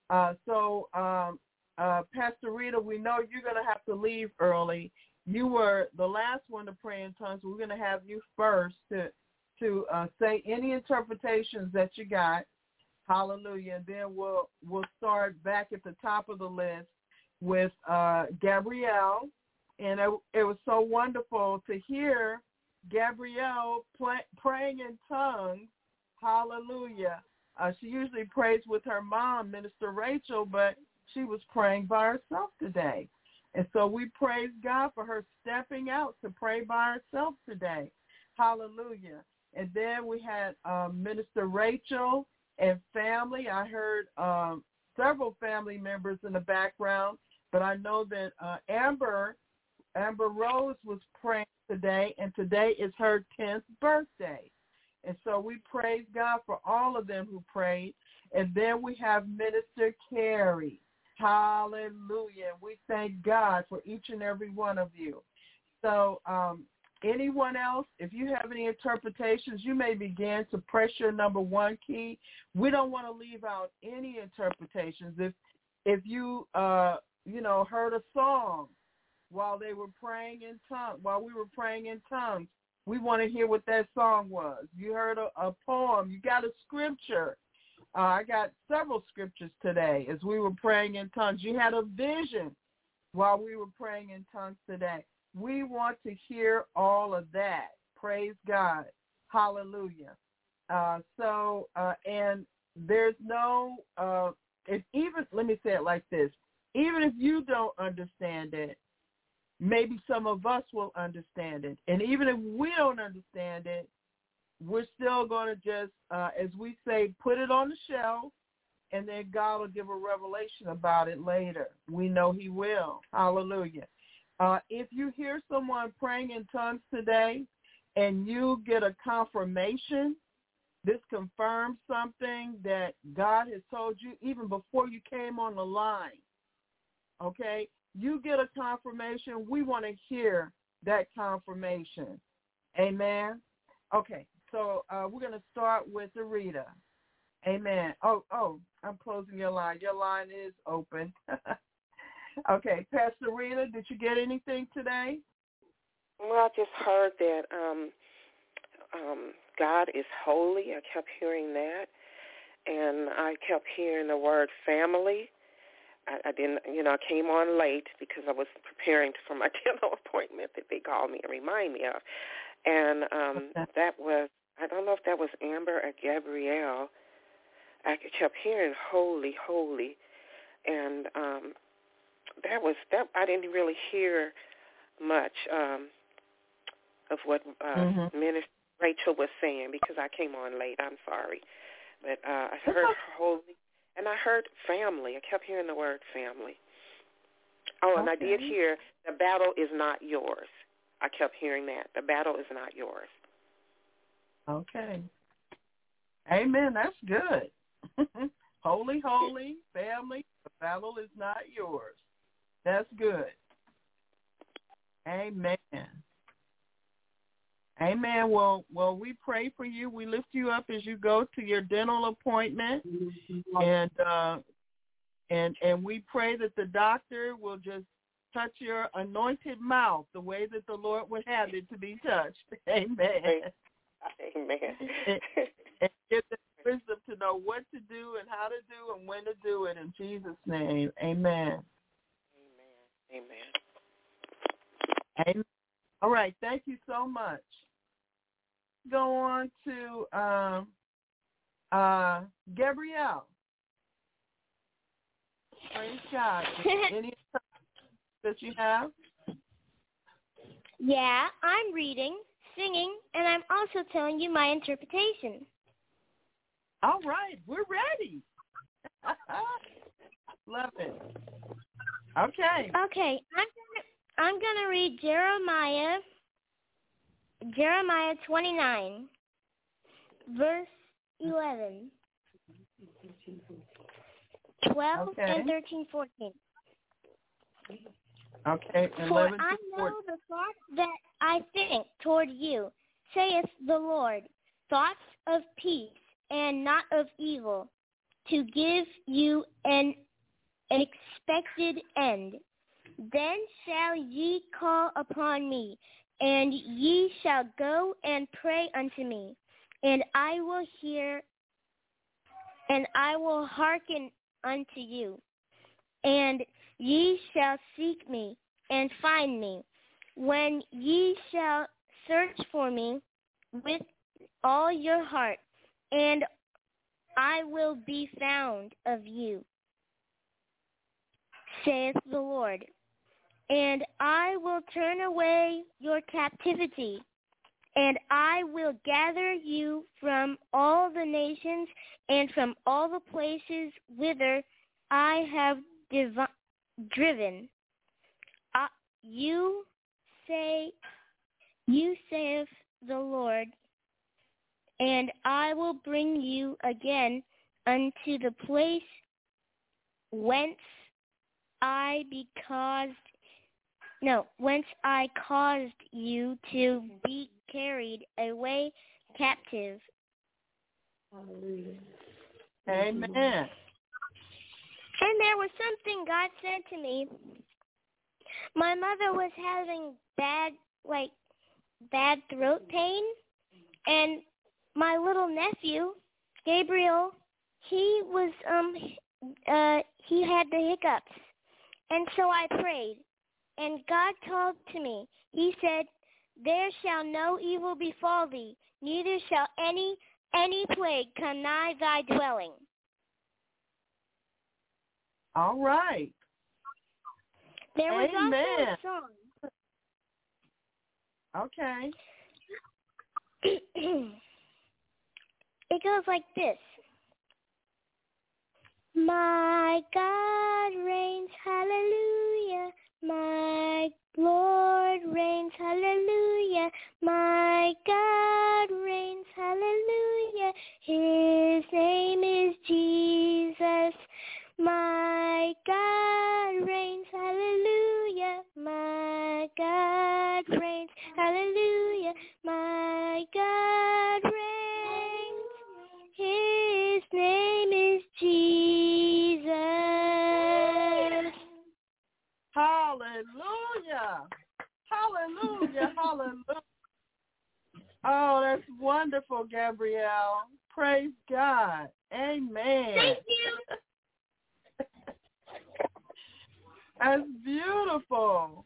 Pastor Rita, we know you're going to have to leave early. You were the last one to pray in tongues. We're going to have you first to say any interpretations that you got. Hallelujah. And then we'll start back at the top of the list with Gabrielle. And it was so wonderful to hear Gabrielle praying in tongues. Hallelujah. She usually prays with her mom, Minister Rachel, but she was praying by herself today. And so we praise God for her stepping out to pray by herself today. Hallelujah. And then we had Minister Rachel and family. I heard several family members in the background, but I know that Amber Rose was praying today, and today is her 10th birthday. And so we praise God for all of them who prayed. And then we have Minister Carrie. Hallelujah. We thank God for each and every one of you. So anyone else, if you have any interpretations, you may begin to press your number 1 key. We don't want to leave out any interpretations. If you, heard a song while they were praying in tongues, while we were praying in tongues, we want to hear what that song was. You heard a poem. You got a scripture. I got several scriptures today as we were praying in tongues. You had a vision while we were praying in tongues today. We want to hear all of that. Praise God. Hallelujah. And there's no, let me say it like this. Even if you don't understand it, maybe some of us will understand it. And even if we don't understand it, we're still going to just, as we say, put it on the shelf, and then God will give a revelation about it later. We know he will. Hallelujah. If you hear someone praying in tongues today and you get a confirmation, this confirms something that God has told you even before you came on the line, okay? You get a confirmation. We want to hear that confirmation. Amen? Okay. So we're going to start with Rita. Amen. Oh, I'm closing your line. Your line is open. Okay, Pastor Rita, did you get anything today? Well, I just heard that God is holy. I kept hearing that. And I kept hearing the word family. I didn't, I came on late because I was preparing for my dental appointment that they called me and remind me of. And that was, I don't know if that was Amber or Gabrielle. I kept hearing holy, holy, and that I didn't really hear much of what Minister Rachel was saying because I came on late. I'm sorry. But I heard holy, and I heard family. I kept hearing the word family. Oh, and I did hear the battle is not yours. I kept hearing that. The battle is not yours. Okay. Amen. That's good. Holy, holy, family, the battle is not yours. That's good. Amen. Amen. Well, we pray for you. We lift you up as you go to your dental appointment, and we pray that the doctor will just touch your anointed mouth the way that the Lord would have it to be touched. Amen. Amen. And give them wisdom to know what to do and how to do and when to do it in Jesus' name. Amen. Amen. Amen. All right. Thank you so much. Go on to Gabrielle. Praise God. Any that you have? Yeah, I'm reading, singing, and I'm also telling you my interpretation. All right, we're ready. Love it. Okay. Okay, I'm gonna read Jeremiah 29, verse 11, 12, and 13, 14. Okay, 11 For to I 14. know the thoughts that I think toward you, saith the Lord, thoughts of peace and not of evil, to give you an expected end. Then shall ye call upon me, and ye shall go and pray unto me, and I will hear, and I will hearken unto you. And ye shall seek me and find me, when ye shall search for me with all your heart, and I will be found of you, saith the Lord. And I will turn away your captivity, and I will gather you from all the nations and from all the places whither I have driven. You saith the Lord, and I will bring you again unto the place whence I caused you to be carried away captive. Hallelujah. Amen. And there was something God said to me. My mother was having bad throat pain, and my little nephew, Gabriel, he had the hiccups. And so I prayed, and God called to me. He said, there shall no evil befall thee, neither shall any plague come nigh thy dwelling. All right. There was Amen. also a song. Okay. It goes like this. My God reigns, hallelujah. My Lord reigns, hallelujah. My God reigns, hallelujah. His name is Jesus. My God reigns, hallelujah. My God reigns, hallelujah. My God reigns. His name is Jesus. Hallelujah. Hallelujah. Hallelujah. Oh, that's wonderful, Gabrielle. Praise God. Amen. Thank you. That's beautiful.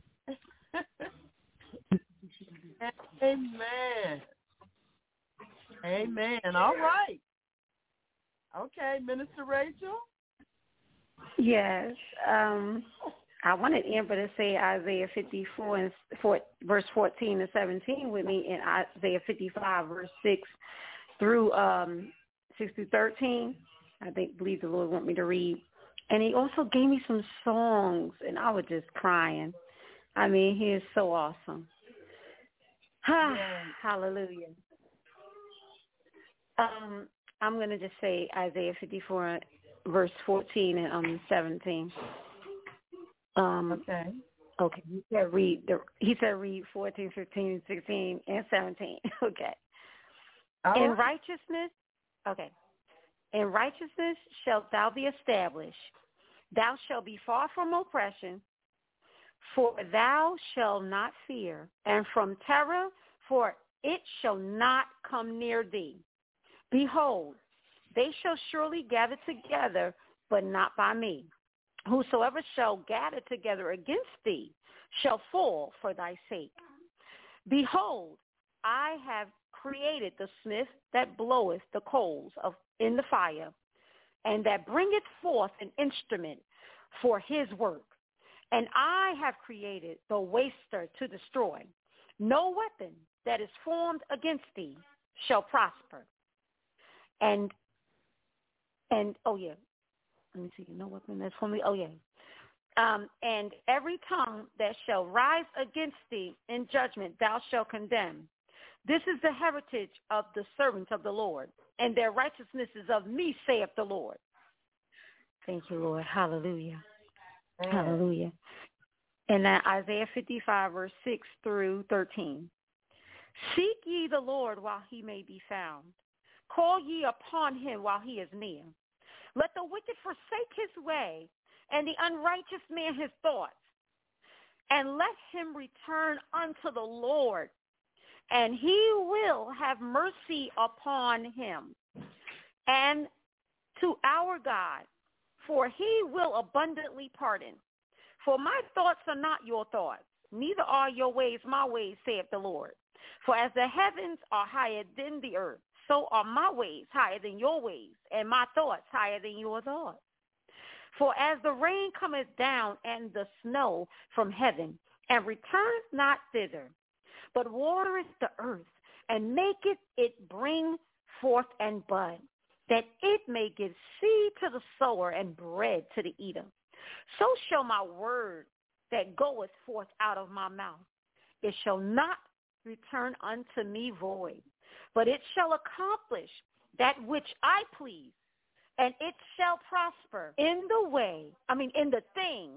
Amen. Amen. All right. Okay, Minister Rachel? Yes. I wanted Amber to say Isaiah 54 and verse 14 and 17 with me, and Isaiah 55 verse 6 through 6 through 13. Believe the Lord want me to read. And he also gave me some songs, and I was just crying. I mean, he is so awesome. Hallelujah. I'm going to just say Isaiah 54 verse 14 and 17. Okay. Okay. He said read 14, 15, 16, and 17. Okay. In righteousness, okay. In righteousness shalt thou be established. Thou shalt be far from oppression, for thou shalt not fear, and from terror, for it shall not come near thee. Behold, they shall surely gather together, but not by me. Whosoever shall gather together against thee shall fall for thy sake. Behold, I have created the smith that bloweth the coals in the fire, and that bringeth forth an instrument for his work. And I have created the waster to destroy. No weapon that is formed against thee shall prosper. And oh yeah, let me see. No weapon that's formed. Oh yeah. And every tongue that shall rise against thee in judgment thou shalt condemn. This is the heritage of the servants of the Lord, and their righteousness is of me, saith the Lord. Thank you, Lord. Hallelujah. Amen. Hallelujah. And then Isaiah 55, verse 6 through 13. Seek ye the Lord while he may be found. Call ye upon him while he is near. Let the wicked forsake his way, and the unrighteous man his thoughts. And let him return unto the Lord, and he will have mercy upon him, and to our God, for he will abundantly pardon. For my thoughts are not your thoughts, neither are your ways my ways, saith the Lord. For as the heavens are higher than the earth, so are my ways higher than your ways, and my thoughts higher than your thoughts. For as the rain cometh down and the snow from heaven, and returneth not thither, but watereth the earth, and maketh it bring forth and bud, that it may give seed to the sower and bread to the eater. So shall my word that goeth forth out of my mouth. It shall not return unto me void, but it shall accomplish that which I please, and it shall prosper in the thing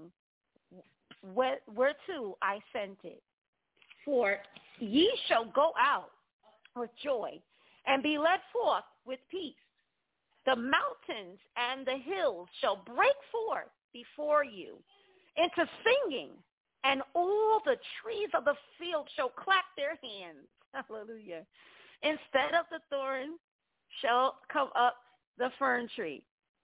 whereto I sent it. For ye shall go out with joy and be led forth with peace. The mountains and the hills shall break forth before you into singing, and all the trees of the field shall clap their hands. Hallelujah. Instead of the thorn shall come up the fern tree,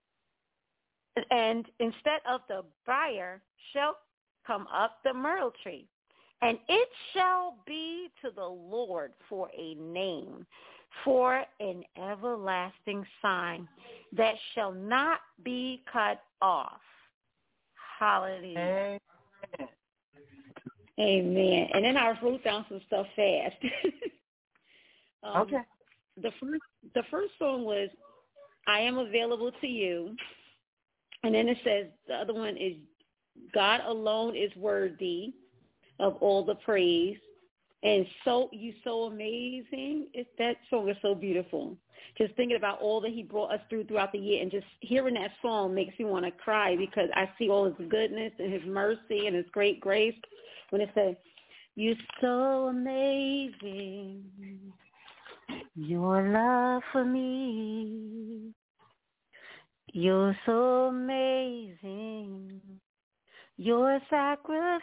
and instead of the briar shall come up the myrtle tree. And it shall be to the Lord for a name, for an everlasting sign that shall not be cut off. Hallelujah. Amen. Amen. And then I wrote down some stuff fast. Okay. The first song was I Am Available to You. And then it says the other one is God Alone is Worthy of All the Praise. And so amazing. That song is so beautiful. Just thinking about all that he brought us throughout the year, and just hearing that song makes me want to cry, because I see all his goodness and his mercy and his great grace. When it says, you're so amazing, your love for me, you're so amazing, your sacrifice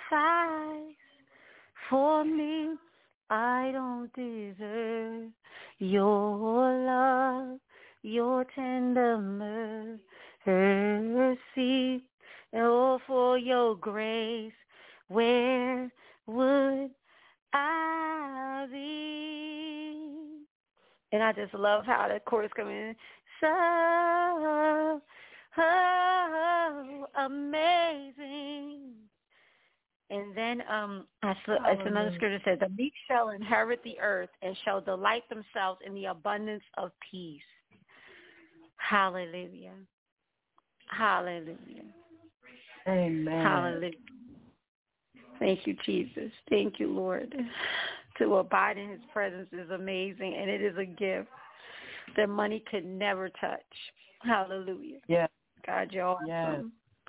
for me, I don't deserve your love, your tender mercy, oh, for your grace, where would I be? And I just love how the chorus comes in. so amazing. And then it's another scripture that says, the meek shall inherit the earth and shall delight themselves in the abundance of peace. Hallelujah. Hallelujah. Amen. Hallelujah. Thank you, Jesus. Thank you, Lord. To abide in his presence is amazing, and it is a gift that money could never touch. Hallelujah. Yes. God, you're awesome. Yes.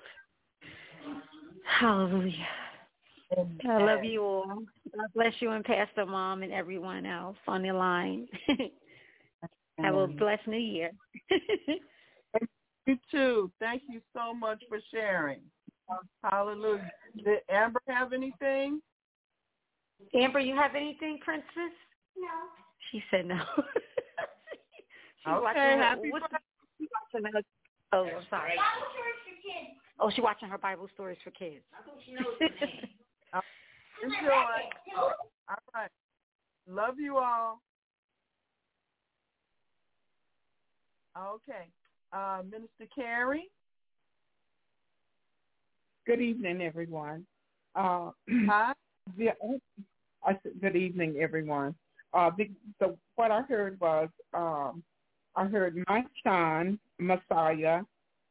Hallelujah. Amen. I love you all. God bless you and Pastor Mom and everyone else on the line. Have a blessed new year. You too. Thank you so much for sharing. Hallelujah. Did Amber have anything? Amber, you have anything, Princess? No. She said no. Okay, happy birthday. Oh, I'm sorry. Bible stories for kids. Oh, she's watching her Bible stories for kids. I think she knows the name. Enjoy. All right. Love you all. Okay. Minister Carey. Good evening, everyone. Hi. I said good evening, everyone. So what I heard was I heard my son, Messiah,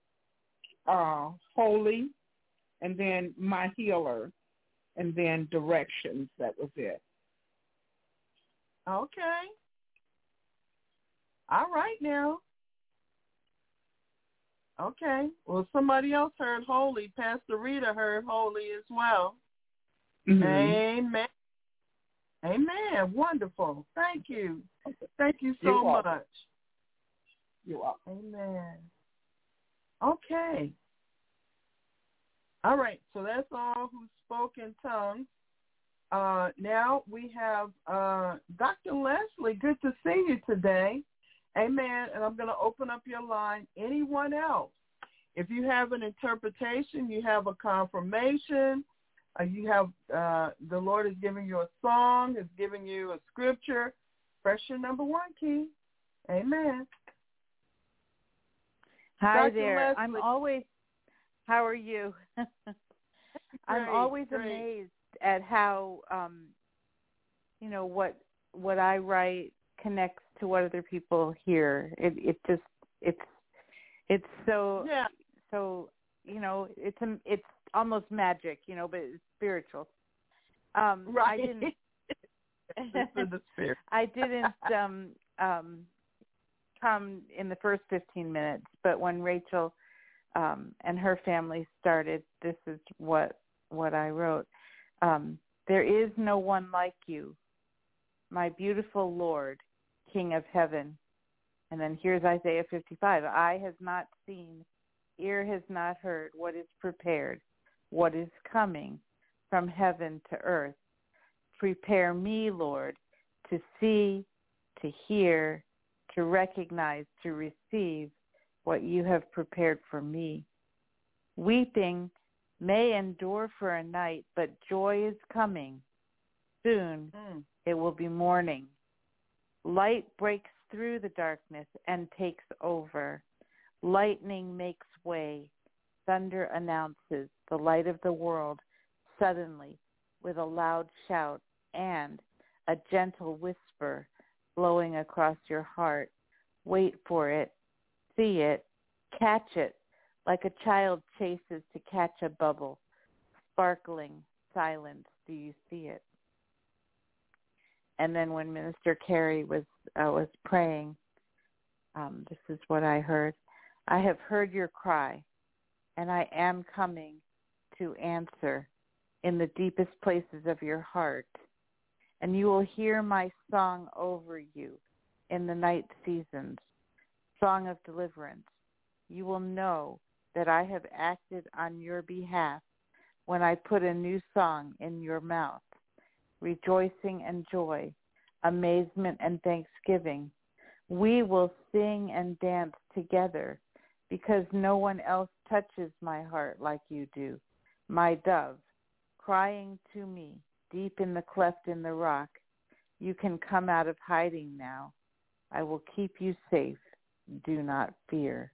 holy, and then my healer, and then directions. That was it. Okay. All right now. Okay. Well, somebody else heard holy. Pastor Rita heard holy as well. Mm-hmm. Amen. Amen. Wonderful. Thank you. Thank you so much. You're welcome. Amen. Okay. All right. So that's all who spoke in tongues. Now we have Dr. Leslie. Good to see you today. Amen. And I'm going to open up your line. Anyone else? If you have an interpretation, you have a confirmation, you have the Lord is giving you a song, is giving you a scripture, press your number 1 key. Amen. Hi Dr. there. Leslie. How are you? I'm always amazed at how, what I write connects to what other people hear. It's so, so, it's almost magic, but it's spiritual. Right. I didn't come in the first 15 minutes, but when Rachel and her family started, this is what I wrote. There is no one like you, my beautiful Lord, King of heaven. And then here's Isaiah 55. Eye has not seen, ear has not heard what is prepared, what is coming from heaven to earth. Prepare me, Lord, to see, to hear, to recognize, to receive what you have prepared for me. Weeping may endure for a night, but joy is coming. Soon it will be morning. Light breaks through the darkness and takes over. Lightning makes way. Thunder announces the light of the world suddenly with a loud shout and a gentle whisper blowing across your heart. Wait for it, see it, catch it, like a child chases to catch a bubble. Sparkling silence, do you see it? And then when Minister Carey was praying, this is what I heard. I have heard your cry, and I am coming to answer in the deepest places of your heart. And you will hear my song over you in the night seasons, song of deliverance. You will know that I have acted on your behalf when I put a new song in your mouth. Rejoicing and joy, amazement and thanksgiving. We will sing and dance together because no one else touches my heart like you do. My dove, crying to me deep in the cleft in the rock, you can come out of hiding now. I will keep you safe do not fear.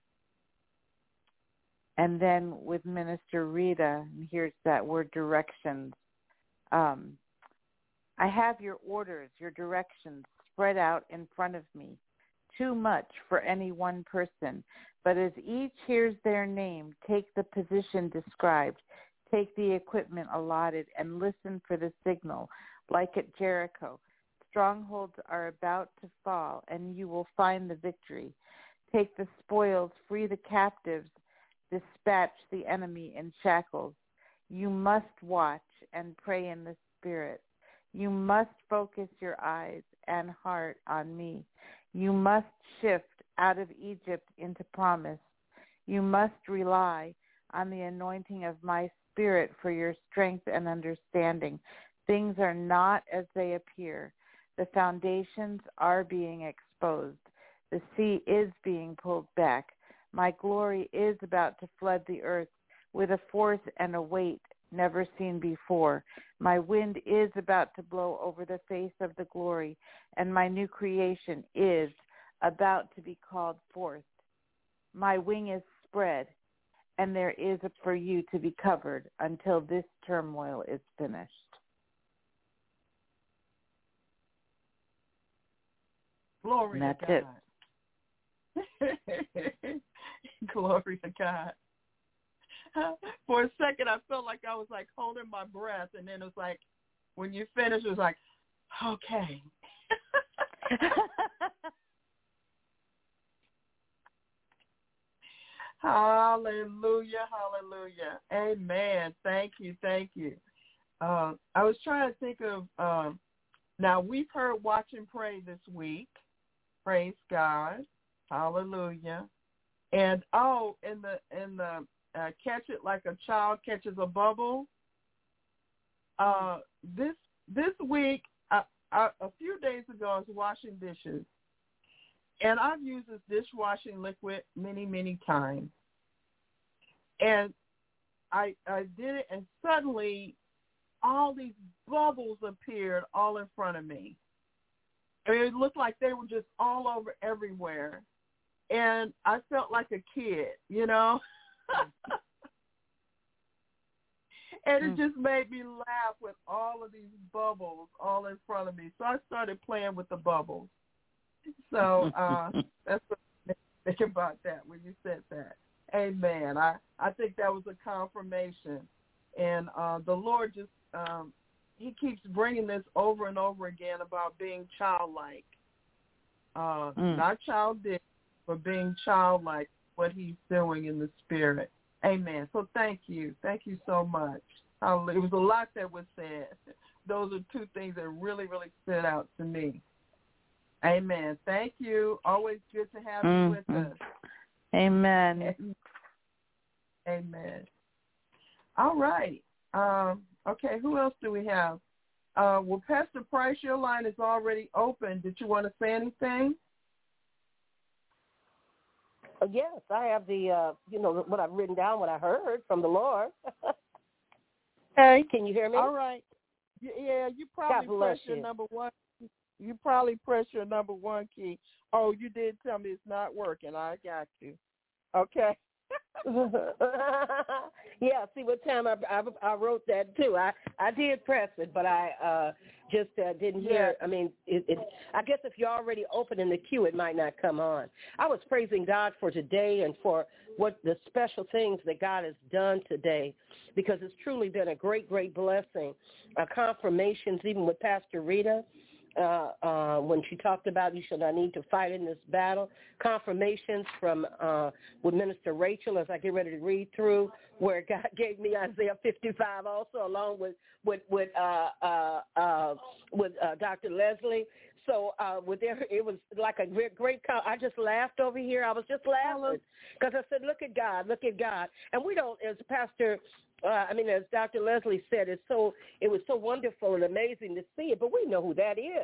And then with Minister Rita, here's that word directions. I have your orders, your directions spread out in front of me, too much for any one person. But as each hears their name, take the position described, take the equipment allotted, and listen for the signal, like at Jericho. Strongholds are about to fall, and you will find the victory. Take the spoils, free the captives, dispatch the enemy in shackles. You must watch and pray in the Spirit. You must focus your eyes and heart on me. You must shift out of Egypt into promise. You must rely on the anointing of my Spirit for your strength and understanding. Things are not as they appear. The foundations are being exposed. The sea is being pulled back. My glory is about to flood the earth with a force and a weight never seen before. My wind is about to blow over the face of the glory, and my new creation is about to be called forth. My wing is spread, and there is for you to be covered until this turmoil is finished. Glory to God. Glory to God. For a second, I felt like I was like holding my breath, and then it was like, when you finished, it was like, okay. Hallelujah, hallelujah. Amen. Thank you, thank you. I was trying to think of, now we've heard Watch and Pray this week. Praise God. Hallelujah. And in the catch it like a child catches a bubble. This week, a few days ago, I was washing dishes, and I've used this dishwashing liquid many, many times. And I did it, and suddenly all these bubbles appeared all in front of me. I mean, it looked like they were just all over everywhere. And I felt like a kid, you know. And it just made me laugh with all of these bubbles all in front of me. So I started playing with the bubbles. So that's what I think about that when you said that. Amen. I think that was a confirmation. And the Lord just, he keeps bringing this over and over again about being childlike. Not childish, but being childlike, what he's doing in the Spirit. Amen. So thank you. Thank you so much. It was a lot that was said. Those are two things that really, really stood out to me. Amen. Thank you. Always good to have you with us. Amen. Amen. All right. Okay, who else do we have? Well, Pastor Price, your line is already open. Did you want to say anything? Yes, I have the, what I've written down, what I heard from the Lord. Hey. Can you hear me? All right. Yeah, you probably pressed your number one. You probably pressed your number one key. Oh, you did tell me it's not working. I got you. Okay. Yeah, see what time I wrote that too. I did press it, but I just didn't hear it. I mean, I guess if you're already open in the queue, it might not come on. I was praising God for today and for what the special things that God has done today, because it's truly been a great, great blessing. Confirmations, even with Pastor Rita, when she talked about you shall not need to fight in this battle. Confirmations from with Minister Rachel as I get ready to read through, where God gave me Isaiah 55 also, along with Dr. Leslie. So it was like a great I just laughed over here. I was just laughing because I said, look at God. And we don't, as Pastor as Dr. Leslie said, it was so wonderful and amazing to see it, but we know who that is.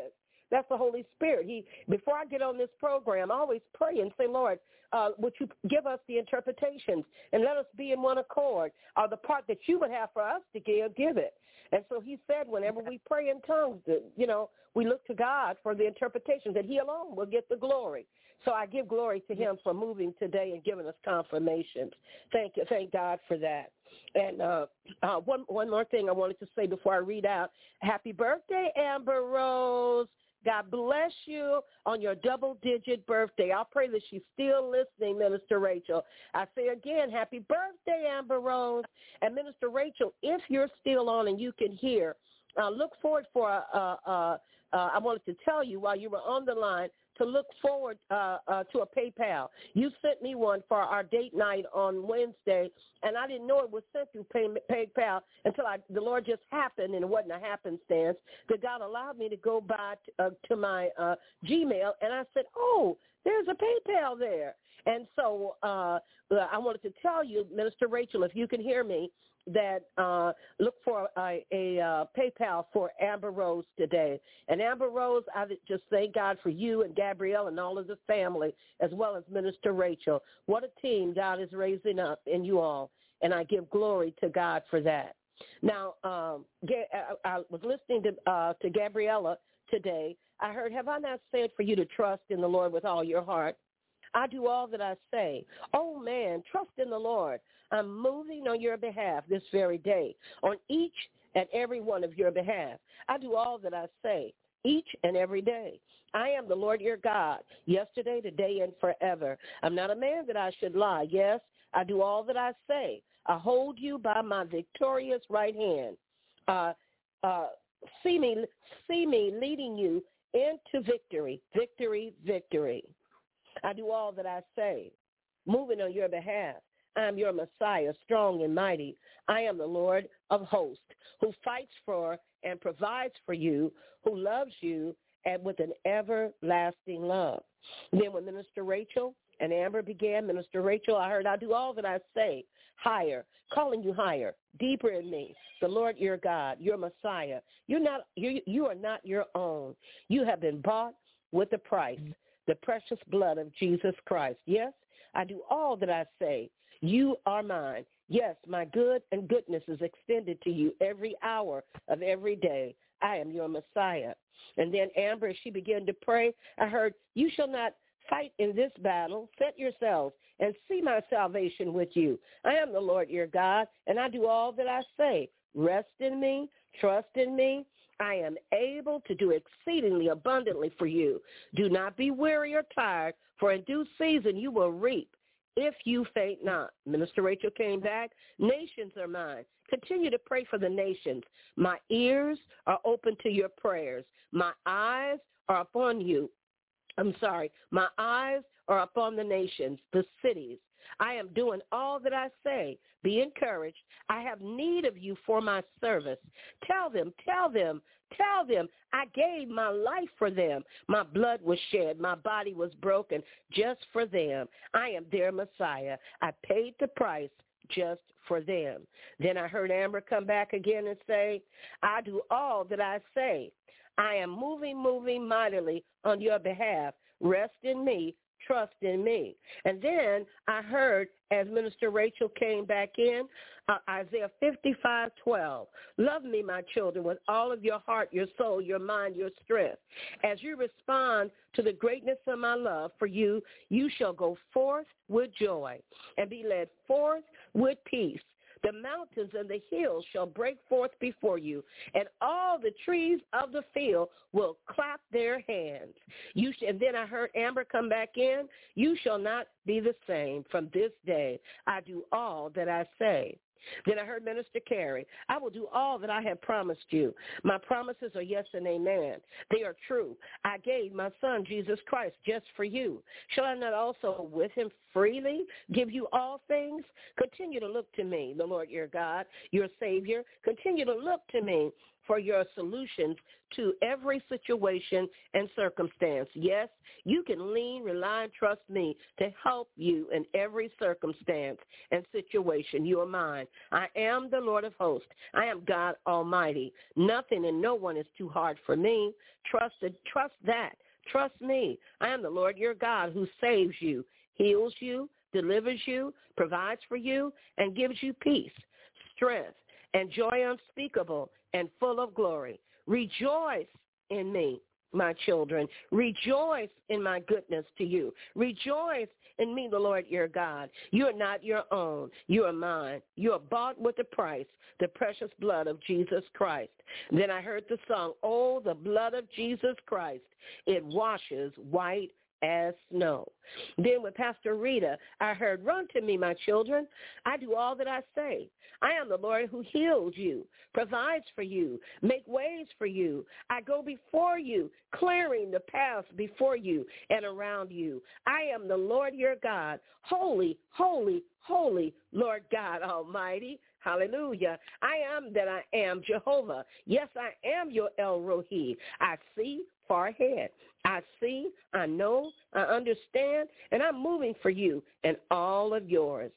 That's the Holy Spirit. Before I get on this program, I always pray and say, Lord, would you give us the interpretations and let us be in one accord? The part that you would have for us to give it. And so he said whenever we pray in tongues, we look to God for the interpretations, that he alone will get the glory. So I give glory to him for moving today and giving us confirmations. Thank you. Thank God for that. And one more thing I wanted to say before I read out. Happy birthday, Amber Rose. God bless you on your double-digit birthday. I'll pray that she's still listening, Minister Rachel. I say again, happy birthday, Amber Rose. And Minister Rachel, if you're still on and you can hear, look forward for I wanted to tell you while you were on the line to look forward to a PayPal. You sent me one for our date night on Wednesday, and I didn't know it was sent through PayPal until the Lord just happened, and it wasn't a happenstance, that God allowed me to go by to my Gmail, and I said, oh, there's a PayPal there. And so I wanted to tell you, Minister Rachel, if you can hear me, that look for a PayPal for Amber Rose today. And Amber Rose, I just thank God for you and Gabrielle and all of the family, as well as Minister Rachel. What a team God is raising up in you all, and I give glory to God for that. Now, I was listening to Gabriella today. I heard, have I not said for you to trust in the Lord with all your heart? I do all that I say. Oh, man, trust in the Lord. I'm moving on your behalf this very day, on each and every one of your behalf. I do all that I say each and every day. I am the Lord your God, yesterday, today, and forever. I'm not a man that I should lie. Yes, I do all that I say. I hold you by my victorious right hand. See me leading you into victory, victory, victory. I do all that I say, moving on your behalf. I am your Messiah, strong and mighty. I am the Lord of hosts, who fights for and provides for you, who loves you, and with an everlasting love. And then when Minister Rachel and Amber began, Minister Rachel, I heard, I do all that I say, higher, calling you higher, deeper in me, the Lord your God, your Messiah. You are not your own. You have been bought with a price, the precious blood of Jesus Christ. Yes, I do all that I say. You are mine. Yes, my good and goodness is extended to you every hour of every day. I am your Messiah. And then Amber, as she began to pray, I heard, you shall not fight in this battle. Set yourselves and see my salvation with you. I am the Lord your God, and I do all that I say. Rest in me, trust in me. I am able to do exceedingly abundantly for you. Do not be weary or tired, for in due season you will reap if you faint not. Minister Rachel came back. Nations are mine. Continue to pray for the nations. My ears are open to your prayers. My eyes are upon you. My eyes are upon the nations, the cities. I am doing all that I say. Be encouraged. I have need of you for my service. Tell them, I gave my life for them. My blood was shed. My body was broken just for them. I am their Messiah. I paid the price just for them. Then I heard Amber come back again and say, I do all that I say. I am moving mightily on your behalf. Rest in me. Trust in me. And then I heard, as Minister Rachel came back in, Isaiah 55:12. Love me, my children, with all of your heart, your soul, your mind, your strength. As you respond to the greatness of my love for you, you shall go forth with joy and be led forth with peace. The mountains and the hills shall break forth before you, and all the trees of the field will clap their hands. And then I heard Amber come back in. You shall not be the same from this day. I do all that I say. Then I heard Minister Carey, I will do all that I have promised you. My promises are yes and amen. They are true. I gave my son, Jesus Christ, just for you. Shall I not also with him freely give you all things? Continue to look to me, the Lord your God, your Savior. Continue to look to me, for your solutions to every situation and circumstance. Yes, you can lean, rely, and trust me to help you in every circumstance and situation. You are mine. I am the Lord of hosts. I am God Almighty. Nothing and no one is too hard for me. Trust that. Trust me. I am the Lord your God who saves you, heals you, delivers you, provides for you, and gives you peace, strength, and joy unspeakable and full of glory. Rejoice in me, my children. Rejoice in my goodness to you. Rejoice in me, the Lord your God. You are not your own. You are mine. You are bought with a price, the precious blood of Jesus Christ. Then I heard the song, oh, the blood of Jesus Christ. It washes white as snow. Then with Pastor Rita, I heard, run to me, my children. I do all that I say. I am the Lord who heals you, provides for you, make ways for you. I go before you, clearing the paths before you and around you. I am the Lord your God, holy, holy, holy, Lord God Almighty. Hallelujah. I am that I am, Jehovah. Yes, I am your El Rohi. I see far ahead. I see, I know, I understand, and I'm moving for you and all of yours.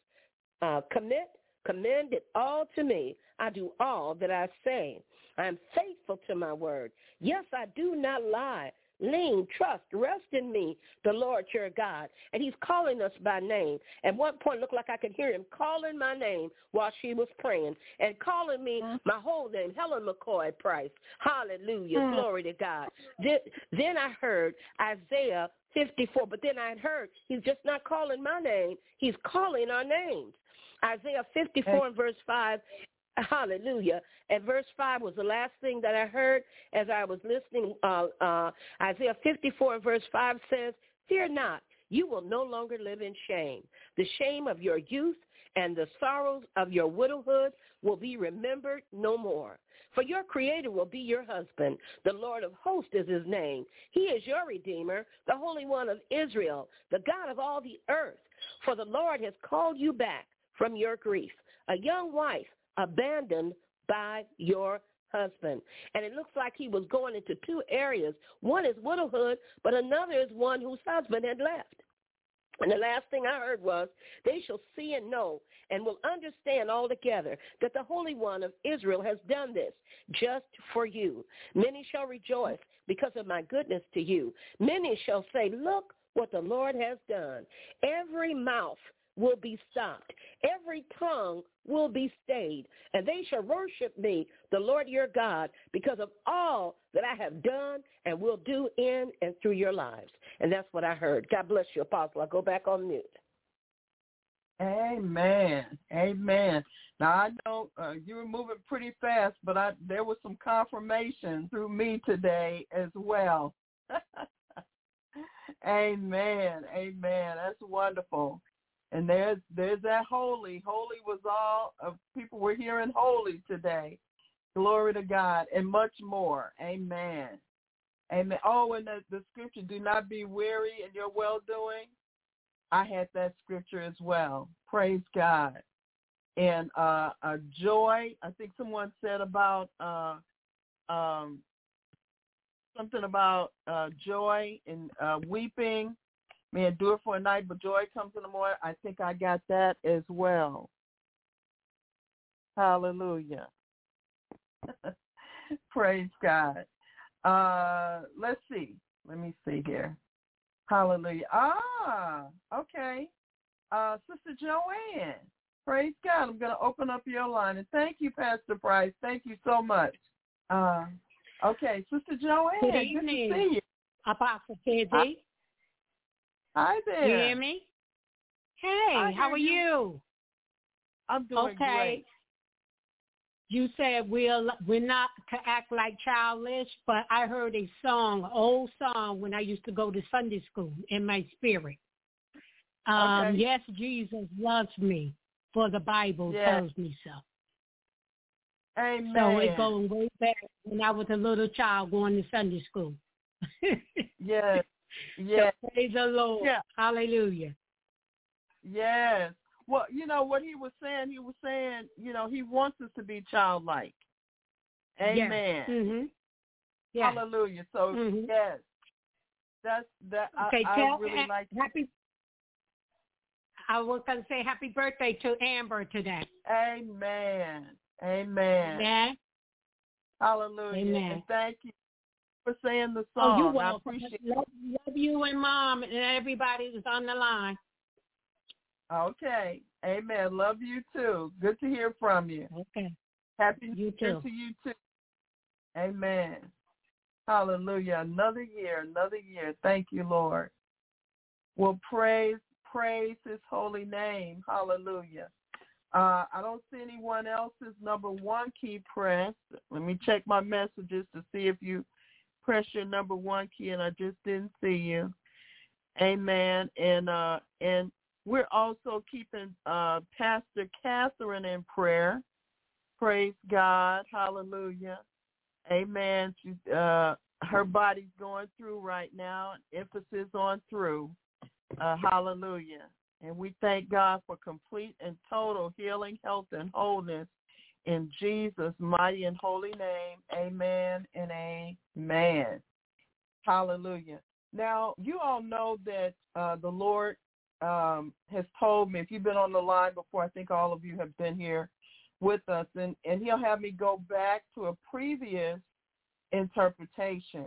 Commend it all to me. I do all that I say. I am faithful to my word. Yes, I do not lie. Lean, trust, rest in me, the Lord your God. And he's calling us by name. At one point, it looked like I could hear him calling my name while she was praying and calling me my whole name, Helen McCoy Price. Hallelujah. Glory to God. Then I heard Isaiah 54, but then I heard he's just not calling my name. He's calling our names. Isaiah 54 and verse 5. Hallelujah. And verse 5 was the last thing that I heard as I was listening. Isaiah 54 and verse 5 says, fear not, you will no longer live in shame. The shame of your youth and the sorrows of your widowhood will be remembered no more. For your Creator will be your husband. The Lord of hosts is his name. He is your Redeemer, the Holy One of Israel, the God of all the earth. For the Lord has called you back from your grief, a young wife abandoned by your husband. And it looks like he was going into two areas. One is widowhood, but another is one whose husband had left. And the last thing I heard was, they shall see and know and will understand altogether that the Holy One of Israel has done this just for you. Many shall rejoice because of my goodness to you. Many shall say, look what the Lord has done. Every mouth will be stopped. Every tongue will be stayed. And they shall worship me, the Lord your God, because of all that I have done and will do in and through your lives. And that's what I heard. God bless you, Apostle. I'll go back on mute. Amen. Amen. Now, I know you were moving pretty fast, but there was some confirmation through me today as well. Amen. Amen. That's wonderful. And there's that holy. Holy was all of people were hearing holy today. Glory to God and much more. Amen. Amen. Oh, and the scripture, do not be weary in your well-doing. I had that scripture as well. Praise God. And joy, I think someone said about something about joy and weeping. May endure for a night, but joy comes in the morning. I think I got that as well. Hallelujah. Praise God. Let's see. Let me see here. Hallelujah. Okay. Sister Joanne. Praise God. I'm going to open up your line. And thank you, Pastor Price. Thank you so much. Okay, Sister Joanne. Good evening. Good to see you. Apostle Kizzy. Hi there. You hear me? Hey, how are you? I'm doing great. You said we're not to act like childish, but I heard a song, an old song, when I used to go to Sunday school in my spirit. Okay. Yes, Jesus loves me, for the Bible tells me so. Amen. So it's going way back when I was a little child going to Sunday school. Yes. Yes. So praise the Lord. Yeah. Hallelujah. Yes. Well, you know what he was saying, you know, he wants us to be childlike. Amen. Mm-hmm. Yes. Hallelujah. So yes, that's that. Okay, I really like. Happy. I was going to say happy birthday to Amber today. Amen. Amen. Amen. Hallelujah. Amen. And thank you for saying the Oh, song. you're welcome. I appreciate it. Love you and Mom and everybody that's on the line. Okay. Amen. Love you too. Good to hear from you. Okay. Happy You New Year too. to you too. Amen. Hallelujah. Another year. Thank you, Lord. Well, praise his holy name. Hallelujah. I don't see anyone else's number one key pressed. Let me check my messages to see if you press your number one key, and I just didn't see you. Amen. And we're also keeping Pastor Catherine in prayer. Praise God. Hallelujah. Amen. She's, her body's going through right now. Emphasis on through. Hallelujah. And we thank God for complete and total healing, health, and wholeness in Jesus' mighty and holy name. Amen and amen. Hallelujah. Now, you all know that the Lord has told me, if you've been on the line before, I think all of you have been here with us, and he'll have me go back to a previous interpretation.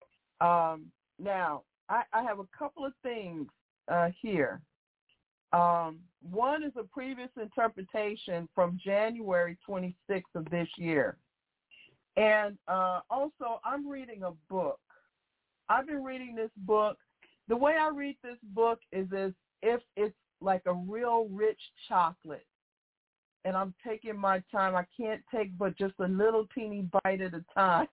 Now, I have a couple of things here. One is a previous interpretation from January 26th of this year. And also, I'm reading a book. I've been reading this book. The way I read this book is as if it's like a real rich chocolate. And I'm taking my time. I can't take but just a little teeny bite at a time.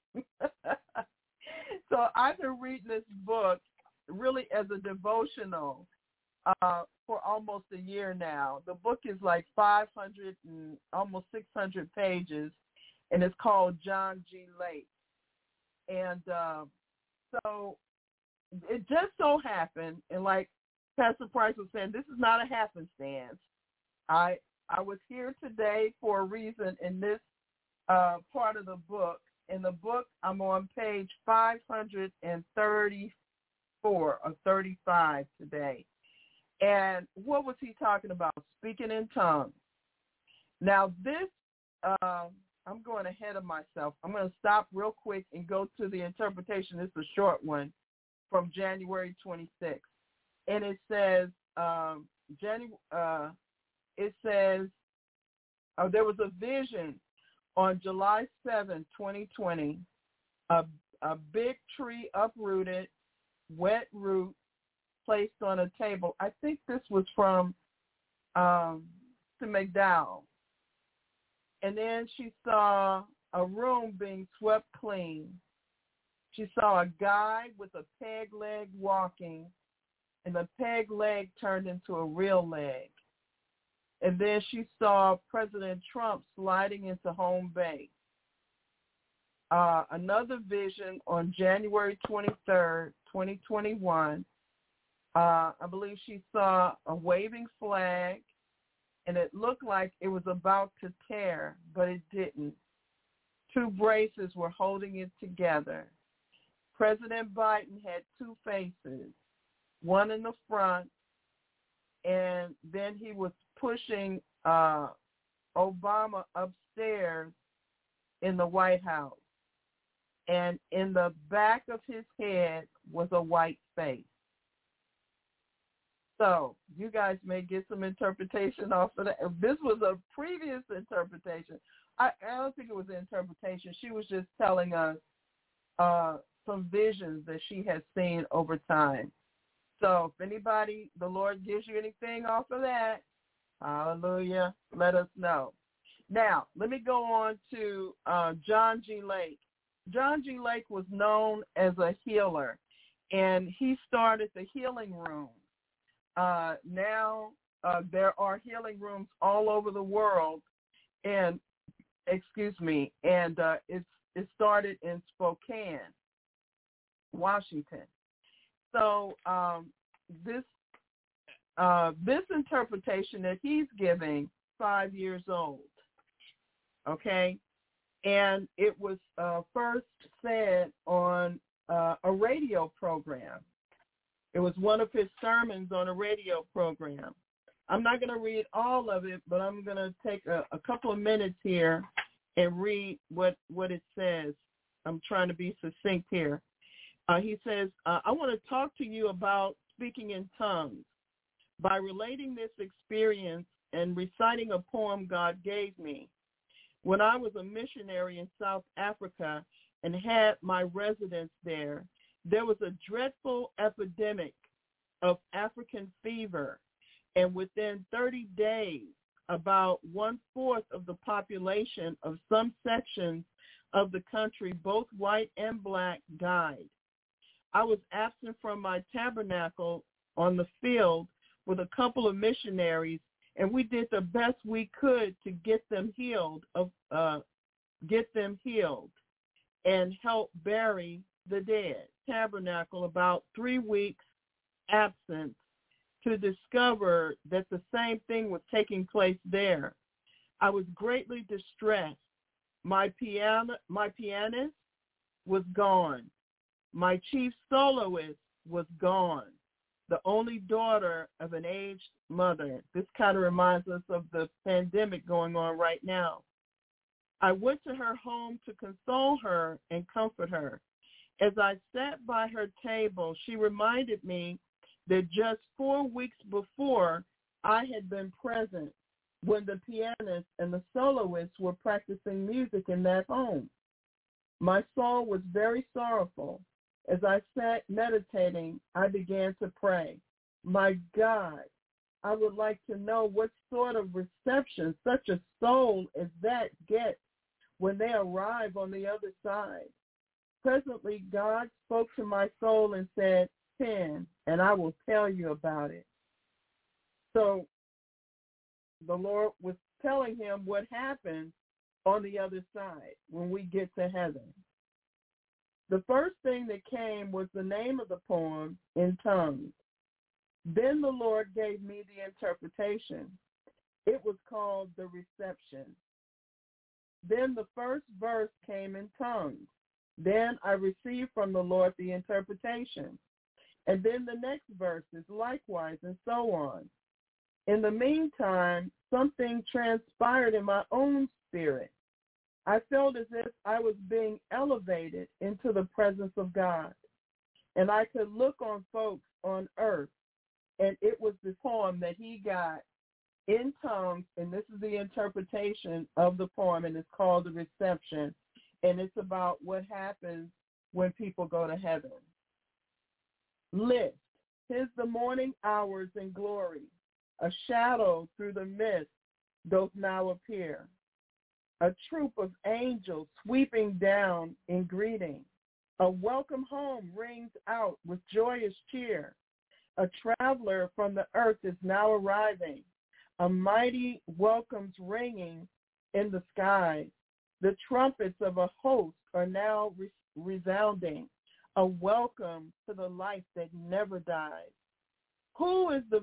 So I've been reading this book really as a devotional for almost a year now. The book is like 500 and almost 600 pages, and it's called John G. Lake. And so it just so happened, and like Pastor Price was saying, this is not a happenstance. I was here today for a reason in this part of the book. In the book, I'm on page 534 or 35 today. And what was he talking about? Speaking in tongues. Now this, I'm going ahead of myself. I'm going to stop real quick and go to the interpretation. It's a short one from January 26th. And it says, there was a vision on July 7, 2020, a big tree uprooted, wet root placed on a table. I think this was from to McDowell. And then she saw a room being swept clean. She saw a guy with a peg leg walking, and the peg leg turned into a real leg. And then she saw President Trump sliding into home base. Another vision on January 23rd, 2021. I believe she saw a waving flag, and it looked like it was about to tear, but it didn't. Two braces were holding it together. President Biden had two faces, one in the front, and then he was pushing Obama upstairs in the White House. And in the back of his head was a white face. So you guys may get some interpretation off of that. This was a previous interpretation. I don't think it was an interpretation. She was just telling us some visions that she has seen over time. So if anybody, the Lord gives you anything off of that, hallelujah, let us know. Now, let me go on to John G. Lake. John G. Lake was known as a healer, and he started the healing room. Now there are healing rooms all over the world, and it started in Spokane, Washington. So this interpretation that he's giving, 5 years old, okay, And it was first said on a radio program. It was one of his sermons on a radio program. I'm not going to read all of it, but I'm going to take a couple of minutes here and read what it says. I'm trying to be succinct here. He says, I want to talk to you about speaking in tongues. By relating this experience and reciting a poem God gave me, when I was a missionary in South Africa and had my residence there, there was a dreadful epidemic of African fever, and within 30 days, about 1/4 of the population of some sections of the country, both white and black, died. I was absent from my tabernacle on the field with a couple of missionaries, and we did the best we could to get them healed and help bury the dead. Tabernacle about 3 weeks absent to discover that the same thing was taking place there. I was greatly distressed. My pianist was gone. My chief soloist was gone. The only daughter of an aged mother. This kind of reminds us of the pandemic going on right now. I went to her home to console her and comfort her. As I sat by her table, she reminded me that just 4 weeks before, I had been present when the pianist and the soloist were practicing music in that home. My soul was very sorrowful. As I sat meditating, I began to pray. My God, I would like to know what sort of reception such a soul as that gets when they arrive on the other side. Presently, God spoke to my soul and said, "Pen, and I will tell you about it." So the Lord was telling him what happens on the other side when we get to heaven. The first thing that came was the name of the poem in tongues. Then the Lord gave me the interpretation. It was called The Reception. Then the first verse came in tongues. Then I received from the Lord the interpretation. And then the next verses likewise, and so on. In the meantime, something transpired in my own spirit. I felt as if I was being elevated into the presence of God. And I could look on folks on earth, and it was the poem that he got in tongues, and this is the interpretation of the poem, and it's called The Reception, and it's about what happens when people go to heaven. List, 'tis the morning hours in glory, a shadow through the mist doth now appear. A troop of angels sweeping down in greeting. A welcome home rings out with joyous cheer. A traveler from the earth is now arriving. A mighty welcome's ringing in the skies. The trumpets of a host are now resounding. A welcome to the life that never dies. Who is the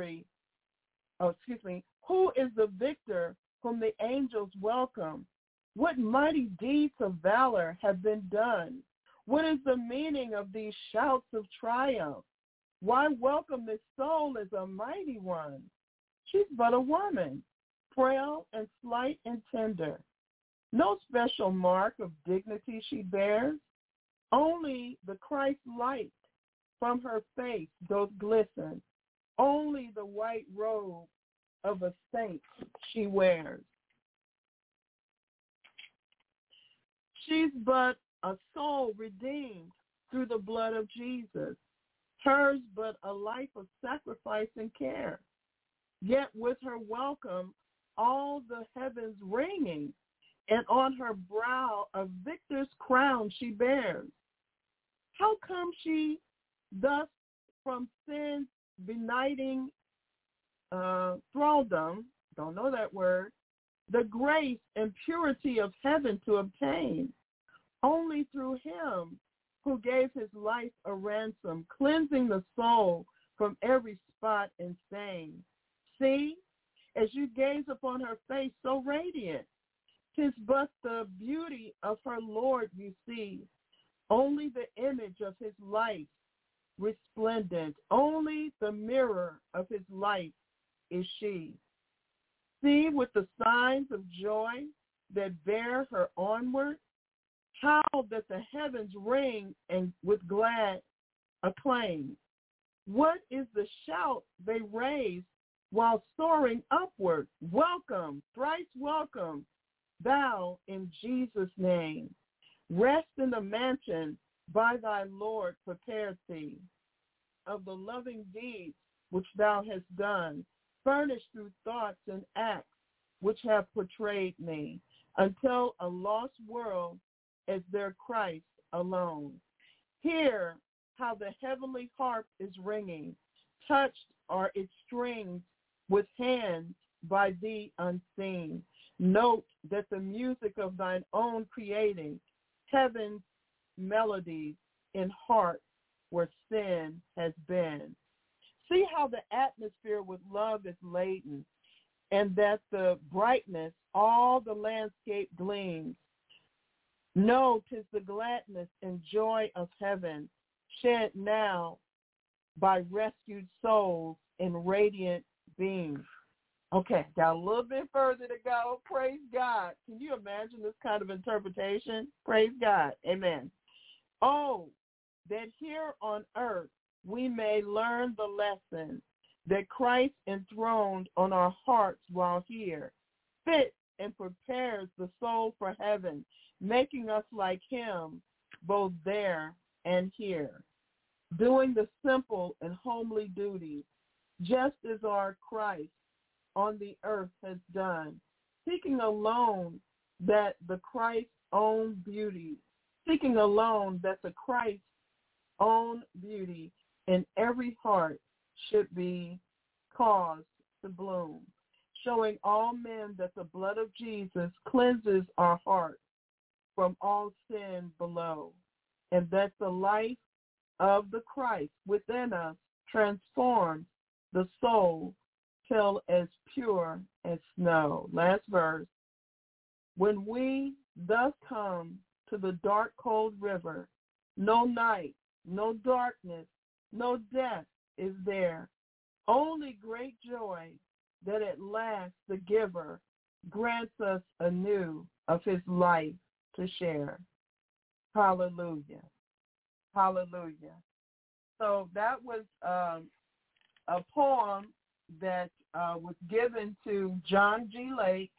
victor whom the angels welcome? What mighty deeds of valor have been done? What is the meaning of these shouts of triumph? Why welcome this soul as a mighty one? She's but a woman, frail and slight and tender. No special mark of dignity she bears. Only the Christ light from her face doth glisten. Only the white robe of a saint she wears. She's but a soul redeemed through the blood of Jesus. Hers but a life of sacrifice and care. Yet with her welcome, all the heavens ringing, and on her brow a victor's crown she bears. How come she thus from sin's benighting thraldom, don't know that word, the grace and purity of heaven to obtain? Only through him who gave his life a ransom, cleansing the soul from every spot and stain. See, as you gaze upon her face so radiant, 'Tis but the beauty of her Lord you see, only the image of his life resplendent, only the mirror of his life is she. See with the signs of joy that bear her onward, how that the heavens ring and with glad acclaim. What is the shout they raise while soaring upward? Welcome, thrice welcome, thou in Jesus' name. Rest in the mansion by thy Lord prepared thee. Of the loving deeds which thou hast done, furnished through thoughts and acts which have portrayed me, until a lost world as their Christ alone. Hear how the heavenly harp is ringing, touched are its strings with hands by thee unseen. Note that the music of thine own creating, heaven's melodies in hearts where sin has been. See how the atmosphere with love is laden, and that the brightness, all the landscape gleams. Know 'tis the gladness and joy of heaven, shed now by rescued souls in radiant beams. Okay, got a little bit further to go. Praise God. Can you imagine this kind of interpretation? Praise God. Amen. Oh, that here on earth we may learn the lesson that Christ enthroned on our hearts while here, fits and prepares the soul for heaven, making us like him both there and here, doing the simple and homely duties, just as our Christ on the earth has done, seeking alone that the Christ's own beauty, seeking alone that the Christ's own beauty in every heart should be caused to bloom, showing all men that the blood of Jesus cleanses our hearts from all sin below, and that the life of the Christ within us transforms the soul till as pure as snow. Last verse. When we thus come to the dark, cold river, no night, no darkness, no death is there, only great joy that at last the giver grants us anew of his life to share. Hallelujah. Hallelujah. So that was a poem that was given to John G. Lake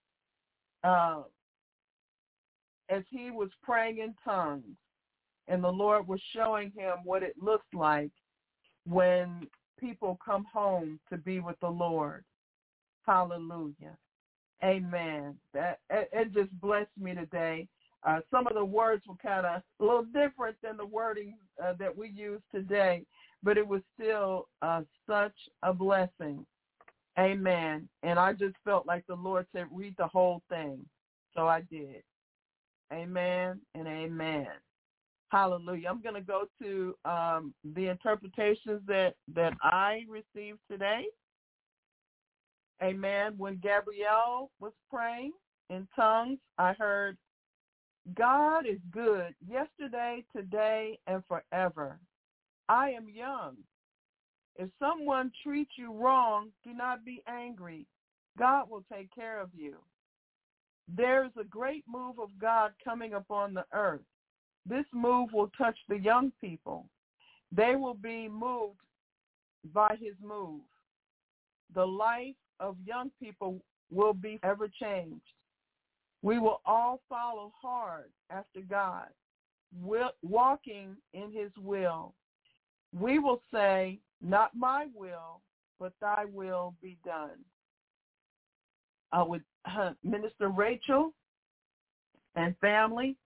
as he was praying in tongues. And the Lord was showing him what it looks like when people come home to be with the Lord. Hallelujah. Amen. It just blessed me today. Some of the words were kind of a little different than the wording that we use today, but it was still such a blessing. Amen. And I just felt like the Lord said, read the whole thing. So I did. Amen and amen. Hallelujah. I'm going to go to the interpretations that I received today. Amen. When Gabrielle was praying in tongues, I heard, God is good yesterday, today, and forever. I am young. If someone treats you wrong, do not be angry. God will take care of you. There's a great move of God coming upon the earth. This move will touch the young people. They will be moved by his move. The life of young people will be ever changed. We will all follow hard after God, walking in his will. We will say, not my will, but thy will be done. With Minister Rachel and family,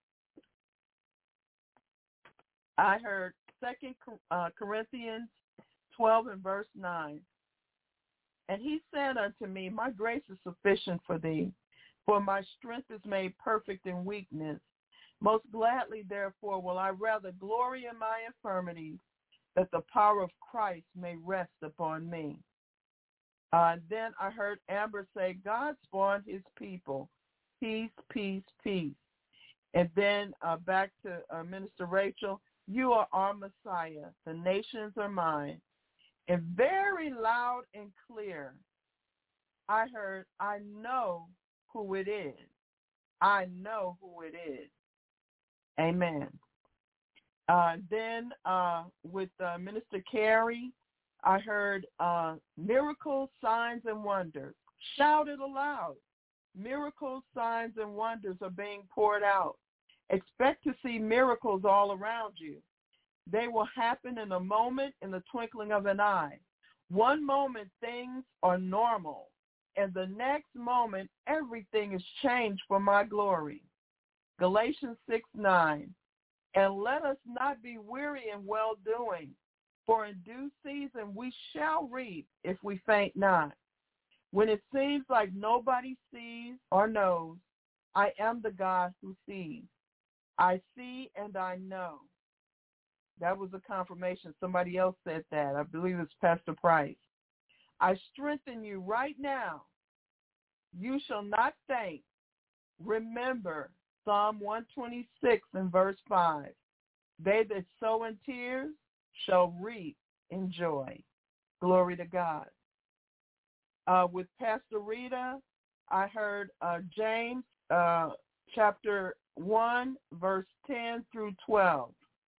I heard 2 Corinthians 12 and verse 9. And he said unto me, my grace is sufficient for thee, for my strength is made perfect in weakness. Most gladly, therefore, will I rather glory in my infirmities, that the power of Christ may rest upon me. Then I heard Amber say, God spawned his people. peace, peace, peace. And then back to Minister Rachel, you are our Messiah. The nations are mine. And very loud and clear, I heard, I know who it is. I know who it is. Amen. Then with Minister Carey, I heard miracles, signs, and wonders. Shout it aloud. Miracles, signs, and wonders are being poured out. Expect to see miracles all around you. They will happen in a moment, in the twinkling of an eye. One moment, things are normal. And the next moment, everything is changed for my glory. Galatians 6:9. And let us not be weary in well-doing, for in due season we shall reap if we faint not. When it seems like nobody sees or knows, I am the God who sees. I see and I know. That was a confirmation. Somebody else said that. I believe it's Pastor Price. I strengthen you right now. You shall not faint. Remember Psalm 126 and verse 5. They that sow in tears shall reap in joy. Glory to God. With Pastor Rita, I heard James chapter 1, verse 10 through 12.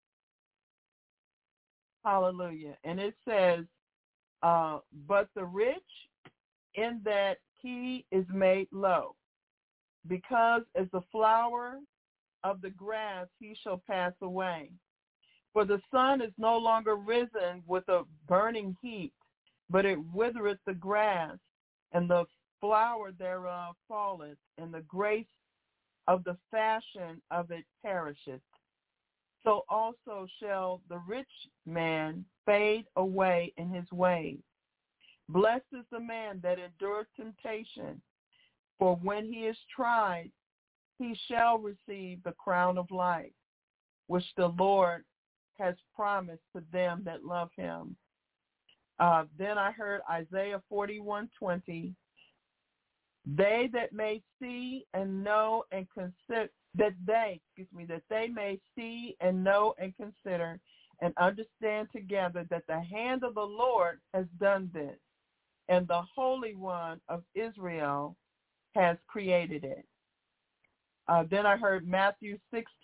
Hallelujah. And it says, but the rich in that he is made low, because as the flower of the grass he shall pass away. For the sun is no longer risen with a burning heat, but it withereth the grass, and the flower thereof falleth, and the grace of the fashion of it perisheth. So also shall the rich man fade away in his ways. Blessed is the man that endureth temptation, for when he is tried, he shall receive the crown of life, which the Lord has promised to them that love him. Then I heard Isaiah 41:20. They that may see and know and consider, that they may see and know and consider and understand together that the hand of the Lord has done this, and the Holy One of Israel has created it. Then I heard Matthew